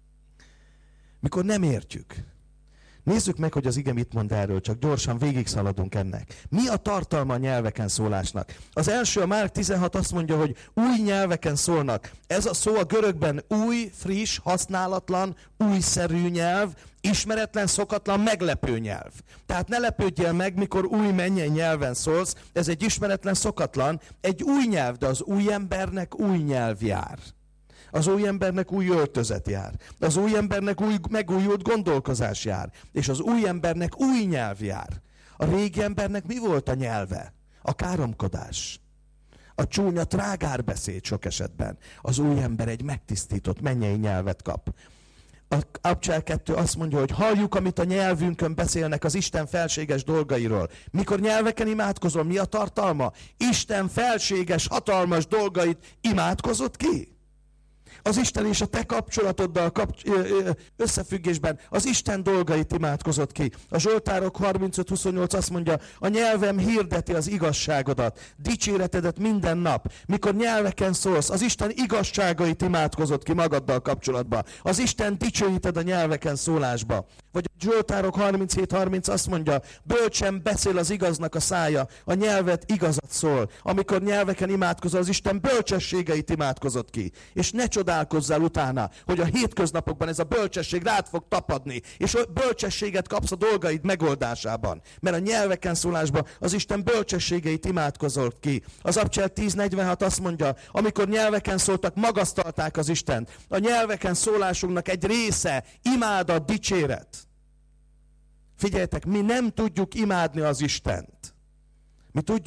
Mikor nem értjük. Nézzük meg, hogy az ige mit mond erről, csak gyorsan végigszaladunk ennek. Mi a tartalma a nyelveken szólásnak? Az első, a Márk 16 azt mondja, hogy új nyelveken szólnak. Ez a szó a görögben új, friss, használatlan, újszerű nyelv, ismeretlen, szokatlan, meglepő nyelv. Tehát ne lepődjél meg, mikor új mennyei nyelven szólsz, ez egy ismeretlen, szokatlan, egy új nyelv, de az új embernek új nyelv jár. Az új embernek új öltözet jár. Az új embernek új megújult gondolkozás jár. És az új embernek új nyelv jár. A régi embernek mi volt a nyelve? A káromkodás. A csúnya trágárbeszéd sok esetben. Az új ember egy megtisztított mennyei nyelvet kap. A Abcsel 2 azt mondja, hogy halljuk, amit a nyelvünkön beszélnek az Isten felséges dolgairól. Mikor nyelveken imádkozol, mi a tartalma? Isten felséges, hatalmas dolgait imádkozott ki? Az Isten és a te kapcsolatoddal összefüggésben az Isten dolgait imádkozott ki. A Zsoltárok 35-28 azt mondja, a nyelvem hirdeti az igazságodat, dicséretedet minden nap. Mikor nyelveken szólsz, az Isten igazságait imádkozott ki magaddal kapcsolatban. Az Isten dicsőíted a nyelveken szólásba. Vagy a Zsoltárok 37-30 azt mondja, bölcsen beszél az igaznak a szája, a nyelvet igazat szól. Amikor nyelveken imádkozol, az Isten bölcsességeit imádkozott ki. És ne csodálkozzál utána, hogy a hétköznapokban ez a bölcsesség rád fog tapadni, és bölcsességet kapsz a dolgaid megoldásában. Mert a nyelveken szólásban az Isten bölcsességeit imádkozott ki. Az Abcsel 10:46 azt mondja, amikor nyelveken szóltak, magasztalták az Istent. A nyelveken szólásunknak egy része imádat, dicséret. Figyeljetek, mi nem tudjuk imádni az Istent. Mi tudjuk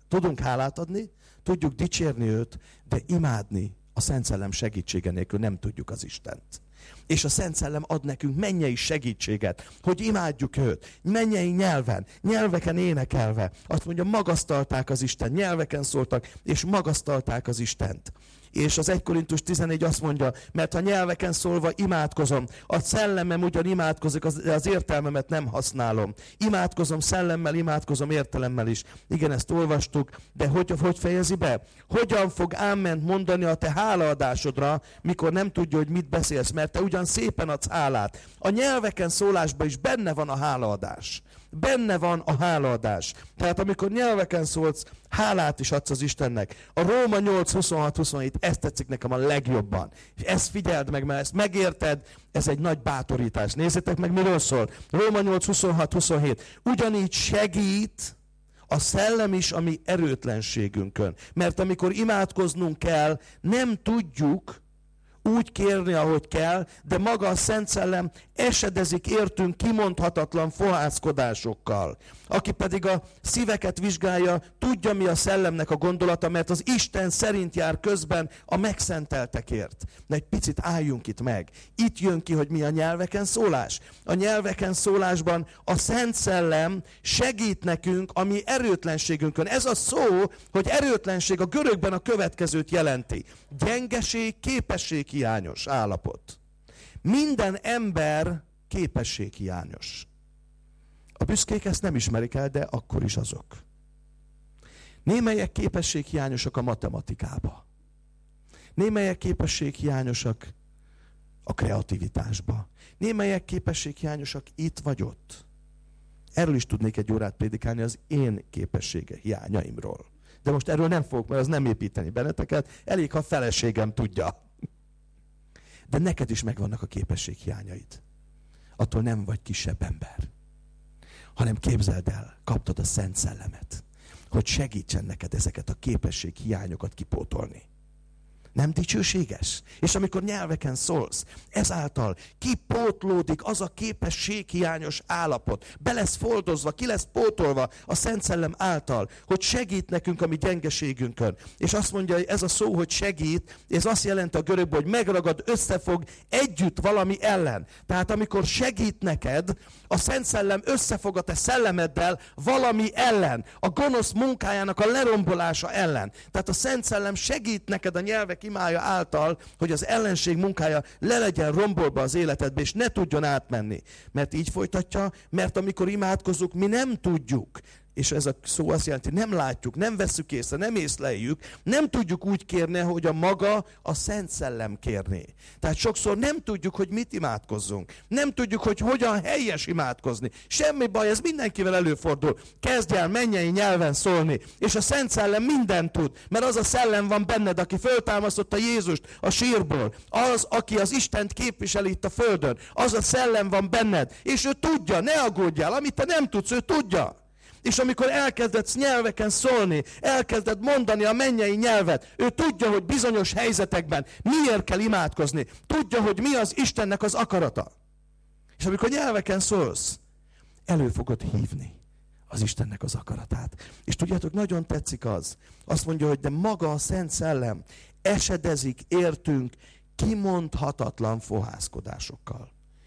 Tudunk hálát adni, tudjuk dicsérni őt, de imádni a Szent Szellem segítsége nélkül nem tudjuk az Istent. És a Szent Szellem ad nekünk mennyei segítséget, hogy imádjuk őt. Mennyei nyelven, nyelveken énekelve. Azt mondja, magasztalták az Isten, nyelveken szóltak, és magasztalták az Istent. És az 1 Korintus 14 azt mondja, mert ha nyelveken szólva imádkozom, a szellemem ugyan imádkozik, az értelmemet nem használom. Imádkozom szellemmel, imádkozom értelemmel is. Igen, ezt olvastuk, de hogy fejezi be? Hogyan fog áment mondani a te hálaadásodra, mikor nem tudja, hogy mit beszélsz, mert te ugyan szépen adsz hálát. A nyelveken szólásban is benne van a hálaadás. Benne van a hálaadás. Tehát amikor nyelveken szólsz, hálát is adsz az Istennek. A Róma 8:26-27, ez tetszik nekem a legjobban. És ezt figyeld meg, mert ezt megérted, ez egy nagy bátorítás. Nézzétek meg, miről szól. Róma 8:26-27. Ugyanígy segít a szellem is a mi erőtlenségünkön. Mert amikor imádkoznunk kell, nem tudjuk úgy kérni, ahogy kell, de maga a Szent Szellem esedezik értünk kimondhatatlan fohászkodásokkal. Aki pedig a szíveket vizsgálja, tudja, mi a szellemnek a gondolata, mert az Isten szerint jár közben a megszenteltekért. De egy picit álljunk itt meg. Itt jön ki, hogy mi a nyelveken szólás. A nyelveken szólásban a Szent Szellem segít nekünk a mi erőtlenségünkön. Ez a szó, hogy erőtlenség a görögben a következőt jelenti. Gyengeség, képességhiányos állapot. Minden ember képességhiányos. A büszkék ezt nem ismerik el, de akkor is azok. Némelyek képességhiányosak a matematikába. Némelyek képességhiányosak a kreativitásba. Némelyek képességhiányosak itt vagy ott. Erről is tudnék egy órát prédikálni az én képessége hiányaimról. De most erről nem fogok, mert az nem építeni benneteket. Elég, ha a feleségem tudja. De neked is megvannak a képességhiányaid. Attól nem vagy kisebb ember. Hanem képzeld el, kaptad a Szent Szellemet, hogy segítsen neked ezeket a képességhiányokat kipótolni. Nem dicsőséges? És amikor nyelveken szólsz, ezáltal kipótlódik az a képességhiányos állapot. Be lesz foldozva, ki lesz pótolva a Szent Szellem által, hogy segít nekünk a mi gyengeségünkön. És azt mondja, hogy ez a szó, hogy segít, ez azt jelenti a görögben, hogy megragad, összefog együtt valami ellen. Tehát amikor segít neked, a Szent Szellem összefog a te szellemeddel valami ellen. A gonosz munkájának a lerombolása ellen. Tehát a Szent Szellem segít neked a nyelvek imája által, hogy az ellenség munkája le legyen rombolva az életedbe, és ne tudjon átmenni. Mert így folytatja, mert amikor imádkozunk, mi nem tudjuk. És ez a szó azt jelenti, nem látjuk, nem vesszük észre, nem észleljük, nem tudjuk úgy kérni, hogy a maga a Szent Szellem kérné. Tehát sokszor nem tudjuk, hogy mit imádkozzunk. Nem tudjuk, hogy hogyan helyes imádkozni. Semmi baj, ez mindenkivel előfordul. Kezdj el mennyei nyelven szólni, és a Szent Szellem mindent tud, mert az a szellem van benned, aki föltámasztotta Jézust a sírból. Az, aki az Istent képviseli itt a földön. Az a szellem van benned, és ő tudja, ne aggódjál, amit te nem tudsz, ő tudja. És amikor elkezded nyelveken szólni, elkezded mondani a mennyei nyelvet, ő tudja, hogy bizonyos helyzetekben miért kell imádkozni. Tudja, hogy mi az Istennek az akarata. És amikor nyelveken szólsz, elő fogod hívni az Istennek az akaratát. És tudjátok, nagyon tetszik az. Azt mondja, hogy de maga a Szent Szellem esedezik értünk kimondhatatlan fohászkodásokkal.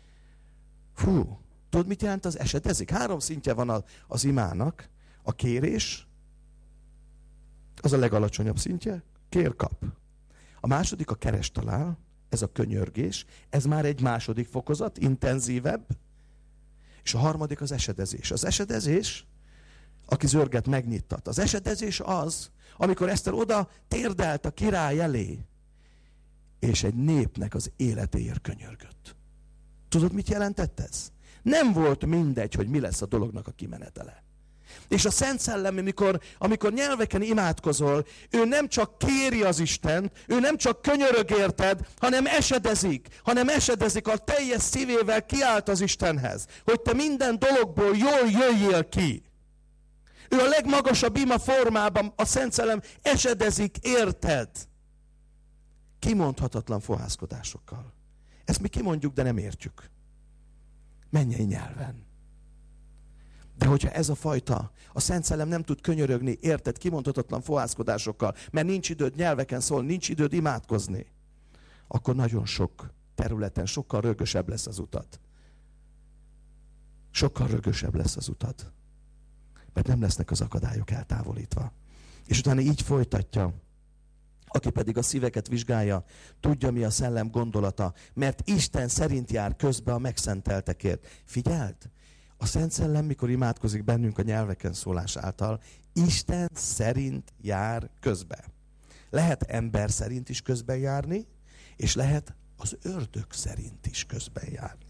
Fú! Tudod, mit jelent az esedezik? 3 szintje van az imának. A kérés, az a legalacsonyabb szintje, kér-kap. A második a keres-talál, ez a könyörgés, ez már egy második fokozat, intenzívebb. És a harmadik az esedezés. Az esedezés, aki zörget, megnyittat. Az esedezés az, amikor Eszter oda térdelt a király elé, és egy népnek az életéért könyörgött. Tudod, mit jelentett ez? Nem volt mindegy, hogy mi lesz a dolognak a kimenetele. És a Szent Szellem, amikor nyelveken imádkozol, ő nem csak kéri az Istent, ő nem csak könyörög érted, hanem esedezik a teljes szívével, kiált az Istenhez, hogy te minden dologból jól jöjjél ki. Ő a legmagasabb ima formában, a Szent Szellem esedezik érted. Kimondhatatlan fohászkodásokkal. Ezt mi kimondjuk, de nem értjük. Mennyei nyelven. De hogyha ez a fajta, a Szent Szellem nem tud könyörögni, érted, kimondhatatlan fohászkodásokkal, mert nincs időd nyelveken szólni, nincs időd imádkozni, akkor nagyon sok területen sokkal rögösebb lesz az utad. Sokkal rögösebb lesz az utad. Mert nem lesznek az akadályok eltávolítva. És utána így folytatja. Aki pedig a szíveket vizsgálja, tudja, mi a szellem gondolata, mert Isten szerint jár közbe a megszenteltekért. Figyeld! A Szent Szellem, mikor imádkozik bennünk a nyelveken szólás által, Isten szerint jár közbe. Lehet ember szerint is közben járni, és lehet az ördög szerint is közben járni.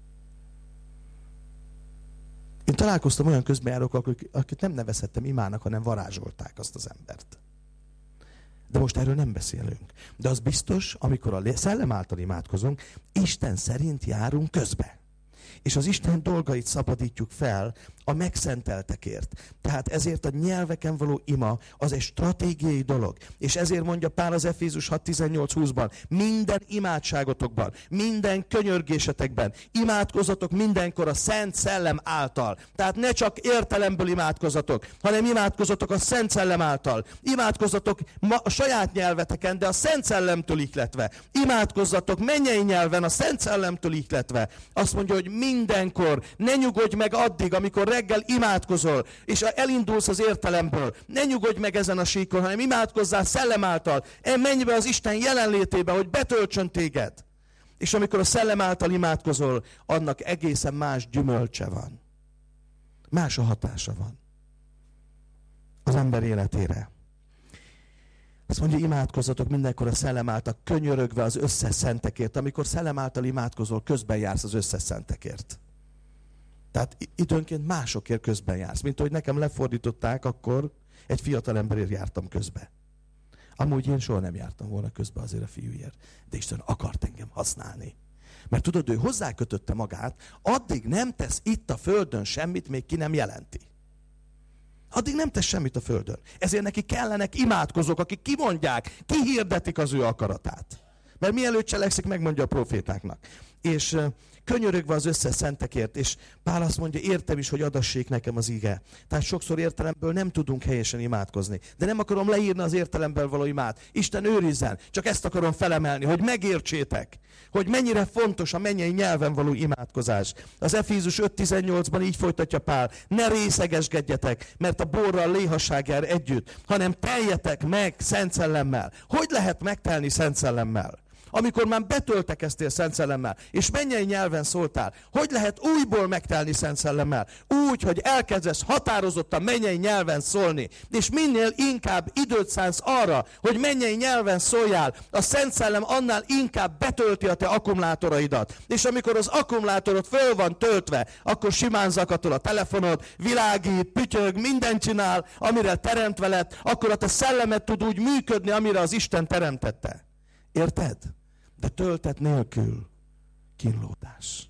Én találkoztam olyan közbenjárókkal, akik nem nevezhettem imának, hanem varázsolták azt az embert. De most erről nem beszélünk. De az biztos, amikor a szellem által imádkozunk, Isten szerint járunk közbe. És az Isten dolgait szabadítjuk fel a megszenteltekért. Tehát ezért a nyelveken való ima az egy stratégiai dolog. És ezért mondja Pál az Efézus 6:18-20-ban, minden imádságotokban, minden könyörgésetekben, imádkozzatok mindenkor a Szent Szellem által. Tehát ne csak értelemből imádkozzatok, hanem imádkozzatok a Szent Szellem által. Imádkozzatok a saját nyelveteken, de a Szent Szellemtől ihletve. Imádkozzatok mennyei nyelven a Szent Szellemtől ihletve. Azt mondja, hogy mindenkor, ne nyugodj meg addig, amikor reggel imádkozol, és elindulsz az értelemből. Ne nyugodj meg ezen a síkon, hanem imádkozzál szellem által. Menj be az Isten jelenlétébe, hogy betöltsön téged. És amikor a szellem által imádkozol, annak egészen más gyümölcse van. Más a hatása van az ember életére. Azt mondja, imádkozzatok mindenkor a szellem által, könyörögve az összes szentekért. Amikor szellem által imádkozol, közben jársz az összes szentekért. Tehát időnként másokért közben jársz. Mint ahogy nekem lefordították, akkor egy fiatal emberért jártam közbe. Amúgy én soha nem jártam volna közbe azért a fiúért. De Isten akart engem használni. Mert tudod, ő hozzákötötte magát, addig nem tesz itt a földön semmit, még ki nem jelenti. Addig nem tesz semmit a földön. Ezért neki kellenek imádkozók, akik kimondják, kihirdetik az ő akaratát. Mert mielőtt cselekszik, megmondja a profétáknak. És könyörögve az összes szentekért, és Pál azt mondja, értem is, hogy adassék nekem az ige. Tehát sokszor értelemből nem tudunk helyesen imádkozni. De nem akarom leírni az értelemből való imát. Isten őrizzen, csak ezt akarom felemelni, hogy megértsétek, hogy mennyire fontos a mennyei nyelven való imádkozás. Az Efézus 5:18-ban így folytatja Pál, ne részegeskedjetek, mert a borral léhasság jár együtt, hanem teljetek meg Szent Szellemmel. Hogy lehet megtelni Szent Szellemmel? Amikor már betöltekeztél Szent Szellemmel, és mennyei nyelven szóltál, hogy lehet újból megtelni Szent Szellemmel? Úgy, hogy elkezdesz határozottan mennyei nyelven szólni, és minél inkább időt szánsz arra, hogy mennyei nyelven szóljál, a Szent Szellem annál inkább betölti a te akkumulátoraidat. És amikor az akkumulátorod föl van töltve, akkor simán zakatol a telefonod, világít, pütyög, mindent csinál, amire teremtve lett, akkor a te szellemed tud úgy működni, amire az Isten teremtette. Érted? De töltet nélkül kínlódás.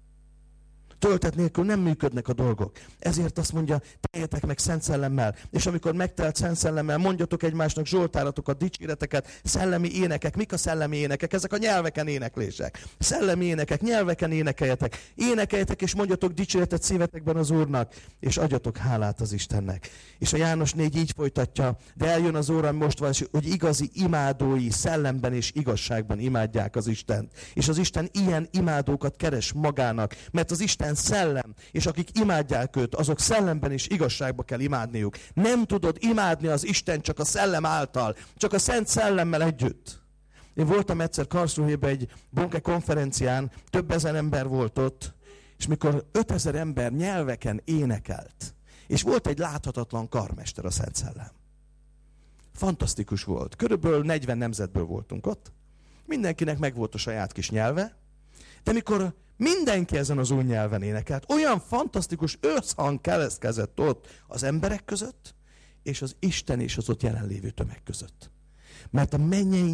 Töltet nélkül nem működnek a dolgok. Ezért azt mondja, teljetek meg Szent Szellemmel. És amikor megtelt Szent Szellemmel, mondjatok egymásnak zsoltáratokat, dicséreteket, szellemi énekek. Mik a szellemi énekek? Ezek a nyelveken éneklések. Szellemi énekek, nyelveken énekeljetek. Énekeljetek és mondjatok dicséretet szívetekben az Úrnak, és adjatok hálát az Istennek. És a János 4 így folytatja, de eljön az óra, most van, hogy igazi imádói szellemben és igazságban imádják az Istent. És az Isten ilyen imádókat keres magának, mert az Isten szellem, és akik imádják őt, azok szellemben és igazságban kell imádniuk. Nem tudod imádni az Isten csak a szellem által, csak a Szent Szellemmel együtt. Én voltam egyszer Karlsruhébe egy Bonke konferencián, több ezer ember volt ott, és mikor 5000 ember nyelveken énekelt, és volt egy láthatatlan karmester, a Szent Szellem. Fantasztikus volt. Körülbelül 40 nemzetből voltunk ott. Mindenkinek megvolt a saját kis nyelve, de mikor mindenki ezen az új nyelven énekelt, olyan fantasztikus összhang keletkezett ott az emberek között, és az Isten és az ott jelenlévő tömeg között. Mert a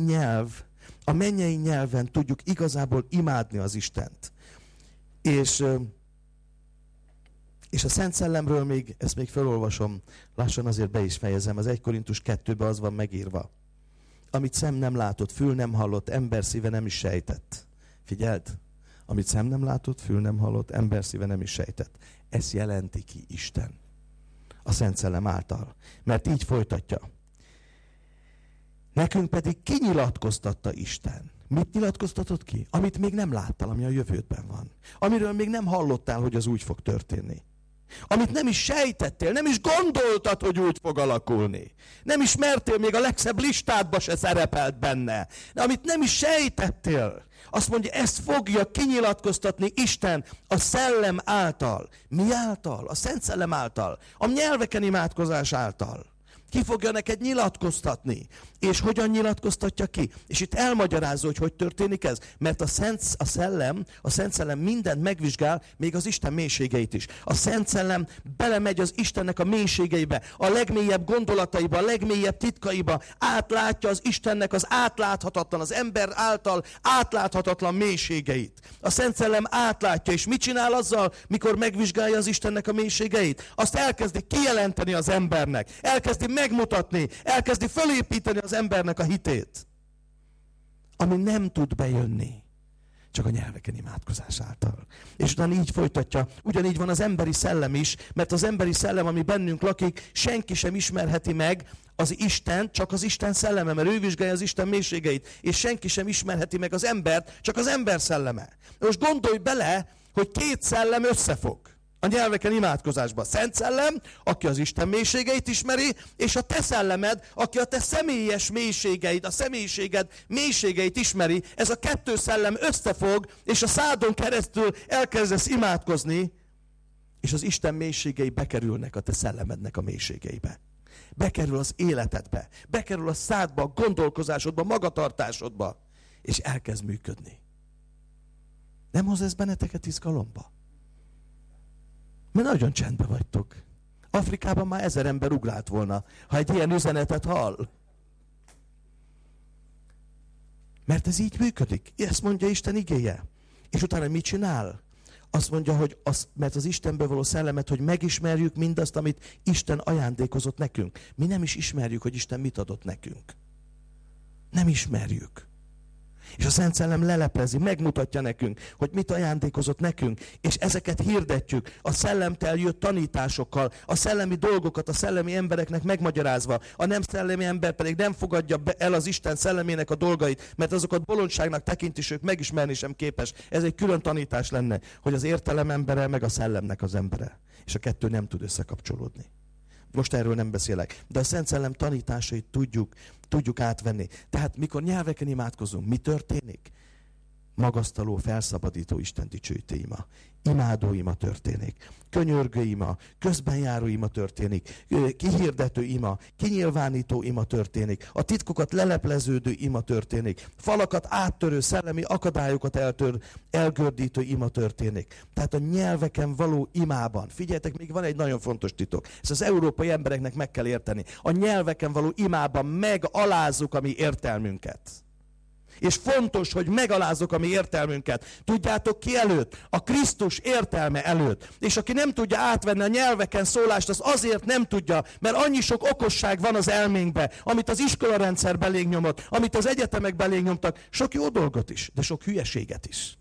mennyei nyelven tudjuk igazából imádni az Istent. És a Szent Szellemről ezt még felolvasom, lassan azért be is fejezem, az 1 Korintus 2-ben az van megírva. Amit szem nem látott, fül nem hallott, ember szíve nem is sejtett. Figyeld! Amit szem nem látott, fül nem hallott, ember szíve nem is sejtett. Ezt jelenti ki Isten. A Szent Szellem által. Mert így folytatja. Nekünk pedig kinyilatkoztatta Isten. Mit nyilatkoztatott ki? Amit még nem láttál, ami a jövődben van. Amiről még nem hallottál, hogy az úgy fog történni. Amit nem is sejtettél, nem is gondoltad, hogy úgy fog alakulni. Nem is mertél, még a legszebb listádba se szerepelt benne. De amit nem is sejtettél, azt mondja, ezt fogja kinyilatkoztatni Isten a Szellem által. Mi által? A Szent Szellem által. A nyelveken imádkozás által. Ki fogja neked nyilatkoztatni. És hogyan nyilatkoztatja ki? És itt elmagyarázza, hogy történik ez. Mert a Szent Szellem mindent megvizsgál, még az Isten mélységeit is. A Szent Szellem belemegy az Istennek a mélységeibe, a legmélyebb gondolataiba, a legmélyebb titkaiba, átlátja az Istennek az átláthatatlan, az ember által átláthatatlan mélységeit. A Szent Szellem átlátja, és mit csinál azzal, mikor megvizsgálja az Istennek a mélységeit? Azt elkezdi kijelenteni az embernek, elkezdi megmutatni, elkezdi fölépíteni az embernek a hitét, ami nem tud bejönni, csak a nyelveken imádkozás által. És utána így folytatja, ugyanígy van az emberi szellem is, mert az emberi szellem, ami bennünk lakik, senki sem ismerheti meg az Isten, csak az Isten szelleme, mert ő vizsgálja az Isten mélységeit, és senki sem ismerheti meg az embert, csak az ember szelleme. Most gondolj bele, hogy két szellem összefog a nyelveken imádkozásban. A Szent Szellem, aki az Isten mélységeit ismeri, és a te szellemed, aki a te személyes mélységeid, a személyiséged mélységeit ismeri. Ez a kettő szellem összefog, és a szádon keresztül elkezdesz imádkozni, és az Isten mélységei bekerülnek a te szellemednek a mélységeibe. Bekerül az életedbe, bekerül a szádba, a gondolkozásodba, magatartásodba, és elkezd működni. Nem hoz ez benneteket izgalomba? Mert nagyon csendben vagytok. Afrikában már 1000 ember ugrált volna, ha egy ilyen üzenetet hall. Mert ez így működik. Ezt mondja Isten igéje. És utána mit csinál? Azt mondja, hogy mert az Istenből való szellemet, hogy megismerjük mindazt, amit Isten ajándékozott nekünk. Mi nem is ismerjük, hogy Isten mit adott nekünk. Nem ismerjük. És a Szent Szellem leleplezi, megmutatja nekünk, hogy mit ajándékozott nekünk, és ezeket hirdetjük a szellemtel jött tanításokkal, a szellemi dolgokat a szellemi embereknek megmagyarázva, a nem szellemi ember pedig nem fogadja el az Isten szellemének a dolgait, mert azokat bolondságnak tekinti, és ők megismerni sem képes. Ez egy külön tanítás lenne, hogy az értelem embere, meg a szellemnek az embere. És a kettő nem tud összekapcsolódni. Most erről nem beszélek, de a Szent Szellem tanításait tudjuk átvenni. Tehát mikor nyelveken imádkozunk, mi történik? Magasztaló, felszabadító, Isten dicsőítő ima. Imádó ima történik. Könyörgő ima, közbenjáró ima történik. Kihirdető ima, kinyilvánító ima történik. A titkokat lelepleződő ima történik. Falakat áttörő, szellemi akadályokat elgördítő ima történik. Tehát a nyelveken való imában. Figyeljetek, még van egy nagyon fontos titok. Ezt az európai embereknek meg kell érteni. A nyelveken való imában megalázzuk a mi értelmünket. És fontos, hogy megalázzuk a mi értelmünket. Tudjátok ki előtt? A Krisztus értelme előtt. És aki nem tudja átvenni a nyelveken szólást, az azért nem tudja, mert annyi sok okosság van az elménkbe, amit az iskolarendszer belénk nyomott, amit az egyetemek belénk nyomtak. Sok jó dolgot is, de sok hülyeséget is.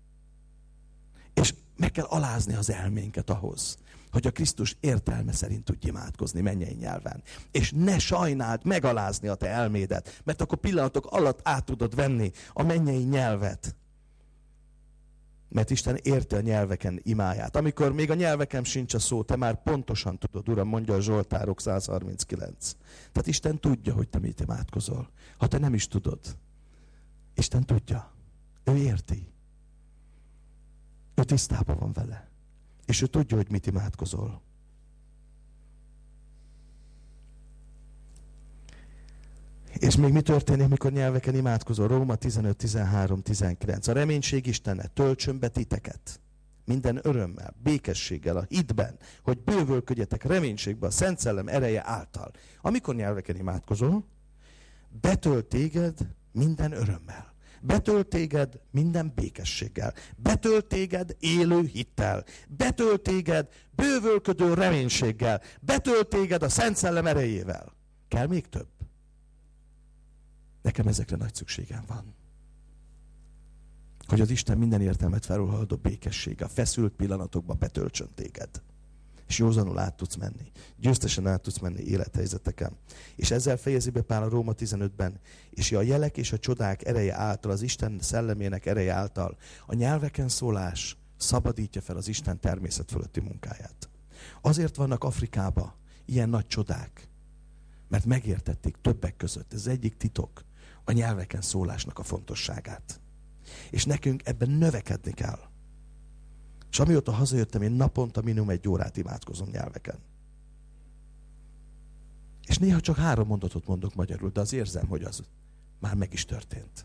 És meg kell alázni az elménket ahhoz, hogy a Krisztus értelme szerint tudj imádkozni mennyei nyelven. És ne sajnáld megalázni a te elmédet, mert akkor pillanatok alatt át tudod venni a mennyei nyelvet. Mert Isten érti a nyelveken imáját. Amikor még a nyelveken sincs a szó, te már pontosan tudod, Uram, mondja a Zsoltárok 139. Tehát Isten tudja, hogy te mit imádkozol. Ha te nem is tudod, Isten tudja. Ő érti. Ő tisztában van vele. És ő tudja, hogy mit imádkozol. És még mi történik, mikor nyelveken imádkozol? Róma 15, 13, 19. A reménység Istene töltsön be titeket minden örömmel, békességgel, a hitben, hogy bővölködjetek reménységbe a Szent Szellem ereje által. Amikor nyelveken imádkozol, betölt téged minden örömmel. Betölt téged minden békességgel. Betölt téged élő hittel. Betölt téged bővölködő reménységgel. Betölt téged a Szent Szellem erejével. Kell még több? Nekem ezekre nagy szükségem van. hogy az Isten minden értelmet felülhaladó békessége a feszült pillanatokban betöltsön téged. És józanul át tudsz menni. Győztesen át tudsz menni élethelyzeteken. És ezzel fejezi be Pál a Róma 15-ben. És a jelek és a csodák ereje által, az Isten szellemének ereje által a nyelveken szólás szabadítja fel az Isten természet fölötti munkáját. Azért vannak Afrikában ilyen nagy csodák, mert megértették többek között, ez az egyik titok, a nyelveken szólásnak a fontosságát. És nekünk ebben növekedni kell. És amióta hazajöttem, én naponta minimum 1 órát imádkozom nyelveken. És néha csak 3 mondatot mondok magyarul, de az érzem, hogy az már meg is történt.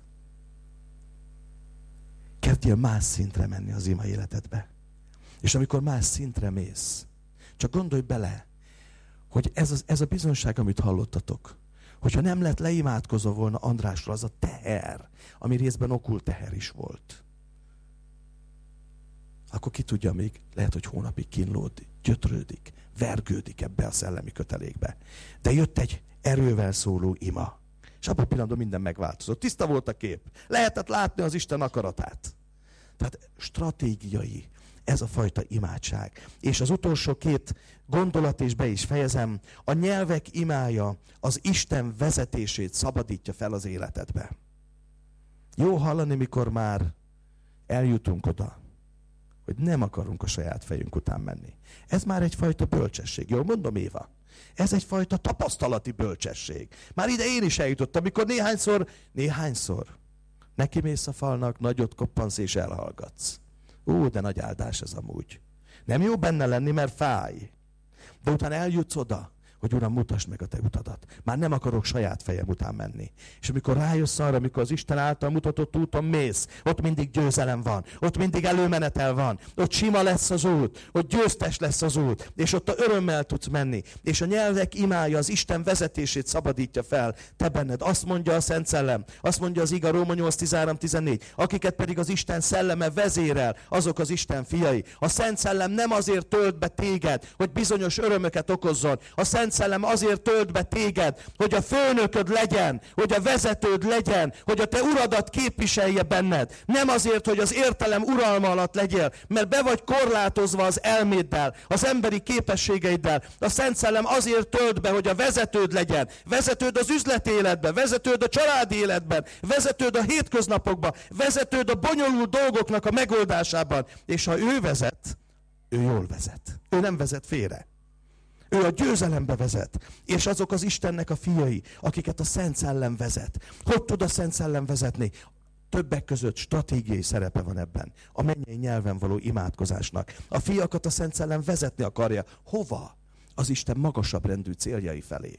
Kezdjél más szintre menni az ima életedbe. És amikor más szintre mész, csak gondolj bele, hogy ez a bizonság, amit hallottatok, hogyha nem lett leimádkozva volna Andrásról az a teher, ami részben okkult teher is volt, akkor ki tudja, még lehet, hogy hónapig kínlódik, gyötrődik, vergődik ebbe a szellemi kötelékbe. De jött egy erővel szóló ima. És abban a pillanatban minden megváltozott. Tiszta volt a kép. Lehetett látni az Isten akaratát. Tehát stratégiai ez a fajta imádság. És az utolsó 2 gondolat, és be is fejezem, a nyelvek imája az Isten vezetését szabadítja fel az életedbe. Jó hallani, mikor már eljutunk oda, hogy nem akarunk a saját fejünk után menni. Ez már egyfajta bölcsesség. Jól mondom, Éva? Ez egyfajta tapasztalati bölcsesség. Már ide én is eljutottam, amikor néhányszor nekimész a falnak, nagyot koppansz és elhallgatsz. De nagy áldás ez amúgy. Nem jó benne lenni, mert fáj. De utána eljutsz oda, hogy Uram, mutasd meg a te utadat. Már nem akarok saját fejem után menni. És amikor rájössz arra, amikor az Isten által mutatott úton mész, ott mindig győzelem van, ott mindig előmenetel van, ott sima lesz az út, ott győztes lesz az út, és ott a örömmel tudsz menni. És a nyelvek imája az Isten vezetését szabadítja fel te benned. Azt mondja a Szent Szellem, azt mondja az ige Róma 8:13-14, akiket pedig az Isten szelleme vezérel, azok az Isten fiai. A Szent Szellem nem azért tölt be téged, hogy bizonyos örömöket okozzon. A Szent Szellem azért tölt be téged, hogy a főnököd legyen, hogy a vezetőd legyen, hogy a te uradat képviselje benned. Nem azért, hogy az értelem uralma alatt legyél, mert be vagy korlátozva az elméddel, az emberi képességeiddel. A Szent Szellem azért tölt be, hogy a vezetőd legyen. Vezetőd az üzleti életben, vezetőd a családi életben, vezetőd a hétköznapokban, vezetőd a bonyolult dolgoknak a megoldásában. És ha ő vezet, ő jól vezet. Ő nem vezet félre. Ő a győzelembe vezet, és azok az Istennek a fiai, akiket a Szent Szellem vezet. Hogy tud a Szent Szellem vezetni? Többek között stratégiai szerepe van ebben. A mennyei nyelven való imádkozásnak. A fiakat a Szent Szellem vezetni akarja. Hova? Az Isten magasabb rendű céljai felé.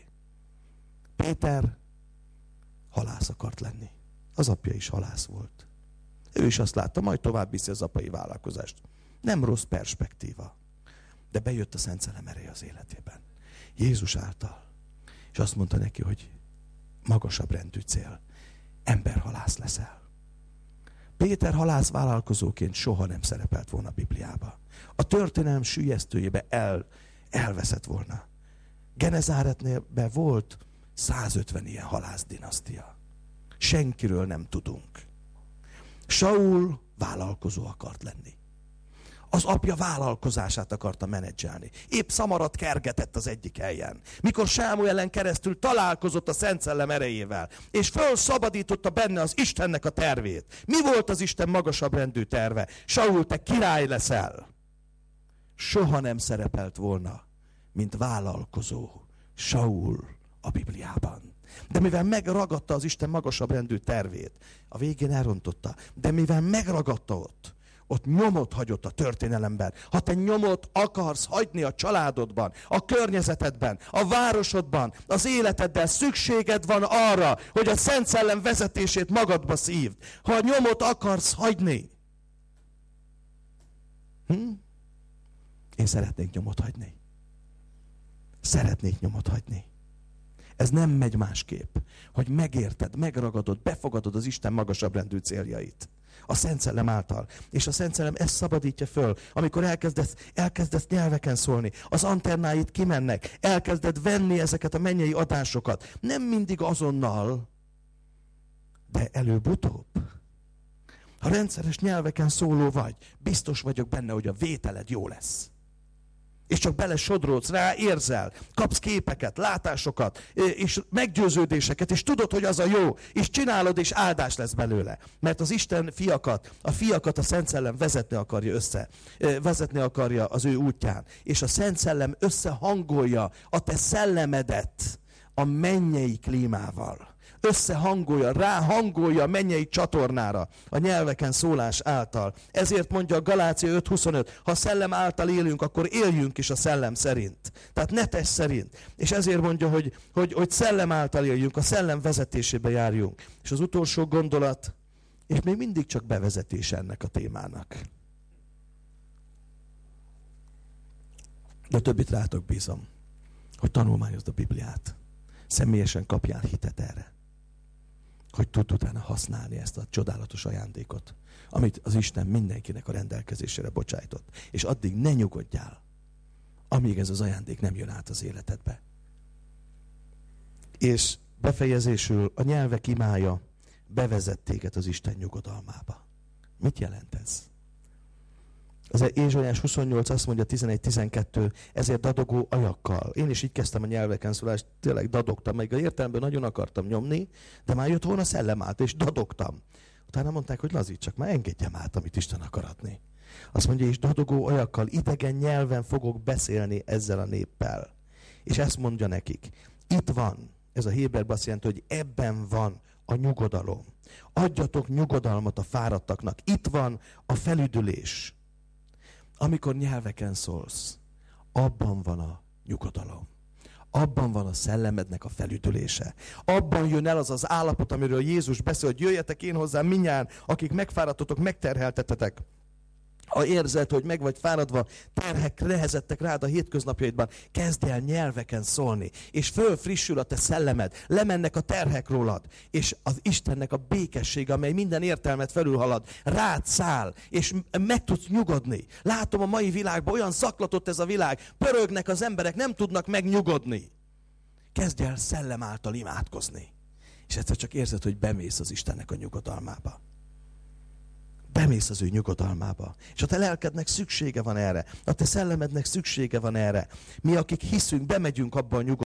Péter halász akart lenni. Az apja is halász volt. Ő is azt látta, majd tovább viszi az apai vállalkozást. Nem rossz perspektíva. De bejött a Szent Szellem ereje az életében. Jézus által. És azt mondta neki, hogy magasabb rendű cél. Emberhalász leszel. Péter halász vállalkozóként soha nem szerepelt volna a Bibliába. A történelem süllyesztőjébe elveszett volna. Genezáretnél volt 150 ilyen halász-dinasztia. Senkiről nem tudunk. Saul vállalkozó akart lenni. Az apja vállalkozását akarta menedzselni. Épp szamarat kergetett az egyik helyen. Mikor Sámuelen keresztül találkozott a Szent Szellem erejével, és fölszabadította benne az Istennek a tervét. Mi volt az Isten magasabb rendű terve? Saul, te király leszel. Soha nem szerepelt volna, mint vállalkozó Saul a Bibliában. De mivel megragadta az Isten magasabb rendű tervét, a végén elrontotta, de mivel megragadta ott nyomot hagyott a történelemben. Ha te nyomot akarsz hagyni a családodban, a környezetedben, a városodban, az életeddel, szükséged van arra, hogy a Szent Szellem vezetését magadba szívd. Ha nyomot akarsz hagyni. Én szeretnék nyomot hagyni. Szeretnék nyomot hagyni. Ez nem megy másképp, hogy megérted, megragadod, befogadod az Isten magasabb rendű céljait. A Szent Szellem által. És a Szent Szellem ezt szabadítja föl, amikor elkezdesz nyelveken szólni, az antennáid kimennek, elkezded venni ezeket a mennyei adásokat. Nem mindig azonnal, de előbb-utóbb. Ha rendszeres nyelveken szóló vagy, biztos vagyok benne, hogy a vételed jó lesz. És csak belesodródsz rá, érzel, kapsz képeket, látásokat, és meggyőződéseket, és tudod, hogy az a jó, és csinálod, és áldás lesz belőle. Mert az Isten a fiakat a Szent Szellem vezetni akarja az ő útján. És a Szent Szellem összehangolja a te szellemedet a mennyei klímával. Ráhangolja a mennyei csatornára a nyelveken szólás által. Ezért mondja a Galácia 5.25, ha szellem által élünk, akkor éljünk is a szellem szerint. Tehát ne test szerint. És ezért mondja, hogy szellem által éljünk, a szellem vezetésébe járjunk. És az utolsó gondolat, és még mindig csak bevezetés ennek a témának. De a többit rátok bízom, hogy tanulmányozd a Bibliát. Személyesen kapjál hitet erre. Hogy tud utána használni ezt a csodálatos ajándékot, amit az Isten mindenkinek a rendelkezésére bocsájtott. És addig ne nyugodjál, amíg ez az ajándék nem jön át az életedbe. És befejezésül a nyelvek imája bevezet téged az Isten nyugodalmába. Mit jelent ez? Az Ézsaiás 28 azt mondja, 11-12, ezért dadogó ajakkal. Én is így kezdtem a nyelveken szólást, tényleg dadogtam, meg a értelemben nagyon akartam nyomni, de már jött volna szellem át, és dadogtam. Utána mondták, hogy lazítsak, már engedjem át, amit Isten akar adni. Azt mondja, és dadogó ajakkal, idegen nyelven fogok beszélni ezzel a néppel. És ezt mondja nekik, itt van, ez a héberben azt jelenti, hogy ebben van a nyugodalom. Adjatok nyugodalmat a fáradtaknak, itt van a felüdülés. Amikor nyelveken szólsz, abban van a nyugodalom. Abban van a szellemednek a felüdülése. Abban jön el az az állapot, amiről Jézus beszél, hogy jöjjetek én hozzám mindnyájan, akik megfáradtatok, megterheltetetek. Ha érzed, hogy meg vagy fáradva, terhek nehezettek rád a hétköznapjaidban, kezdj el nyelveken szólni, és fölfrissül a te szellemed, lemennek a terhek rólad, és az Istennek a békessége, amely minden értelmet felülhalad, rád száll, és meg tudsz nyugodni. Látom a mai világban, olyan zaklatott ez a világ, pörögnek az emberek, nem tudnak megnyugodni. Kezdj el szellem által imádkozni, és egyszer csak érzed, hogy bemész az Istennek a nyugodalmába. Bemész az ő nyugodalmába. És a te lelkednek szüksége van erre. A te szellemednek szüksége van erre. Mi, akik hiszünk, bemegyünk abba a nyugodalmába.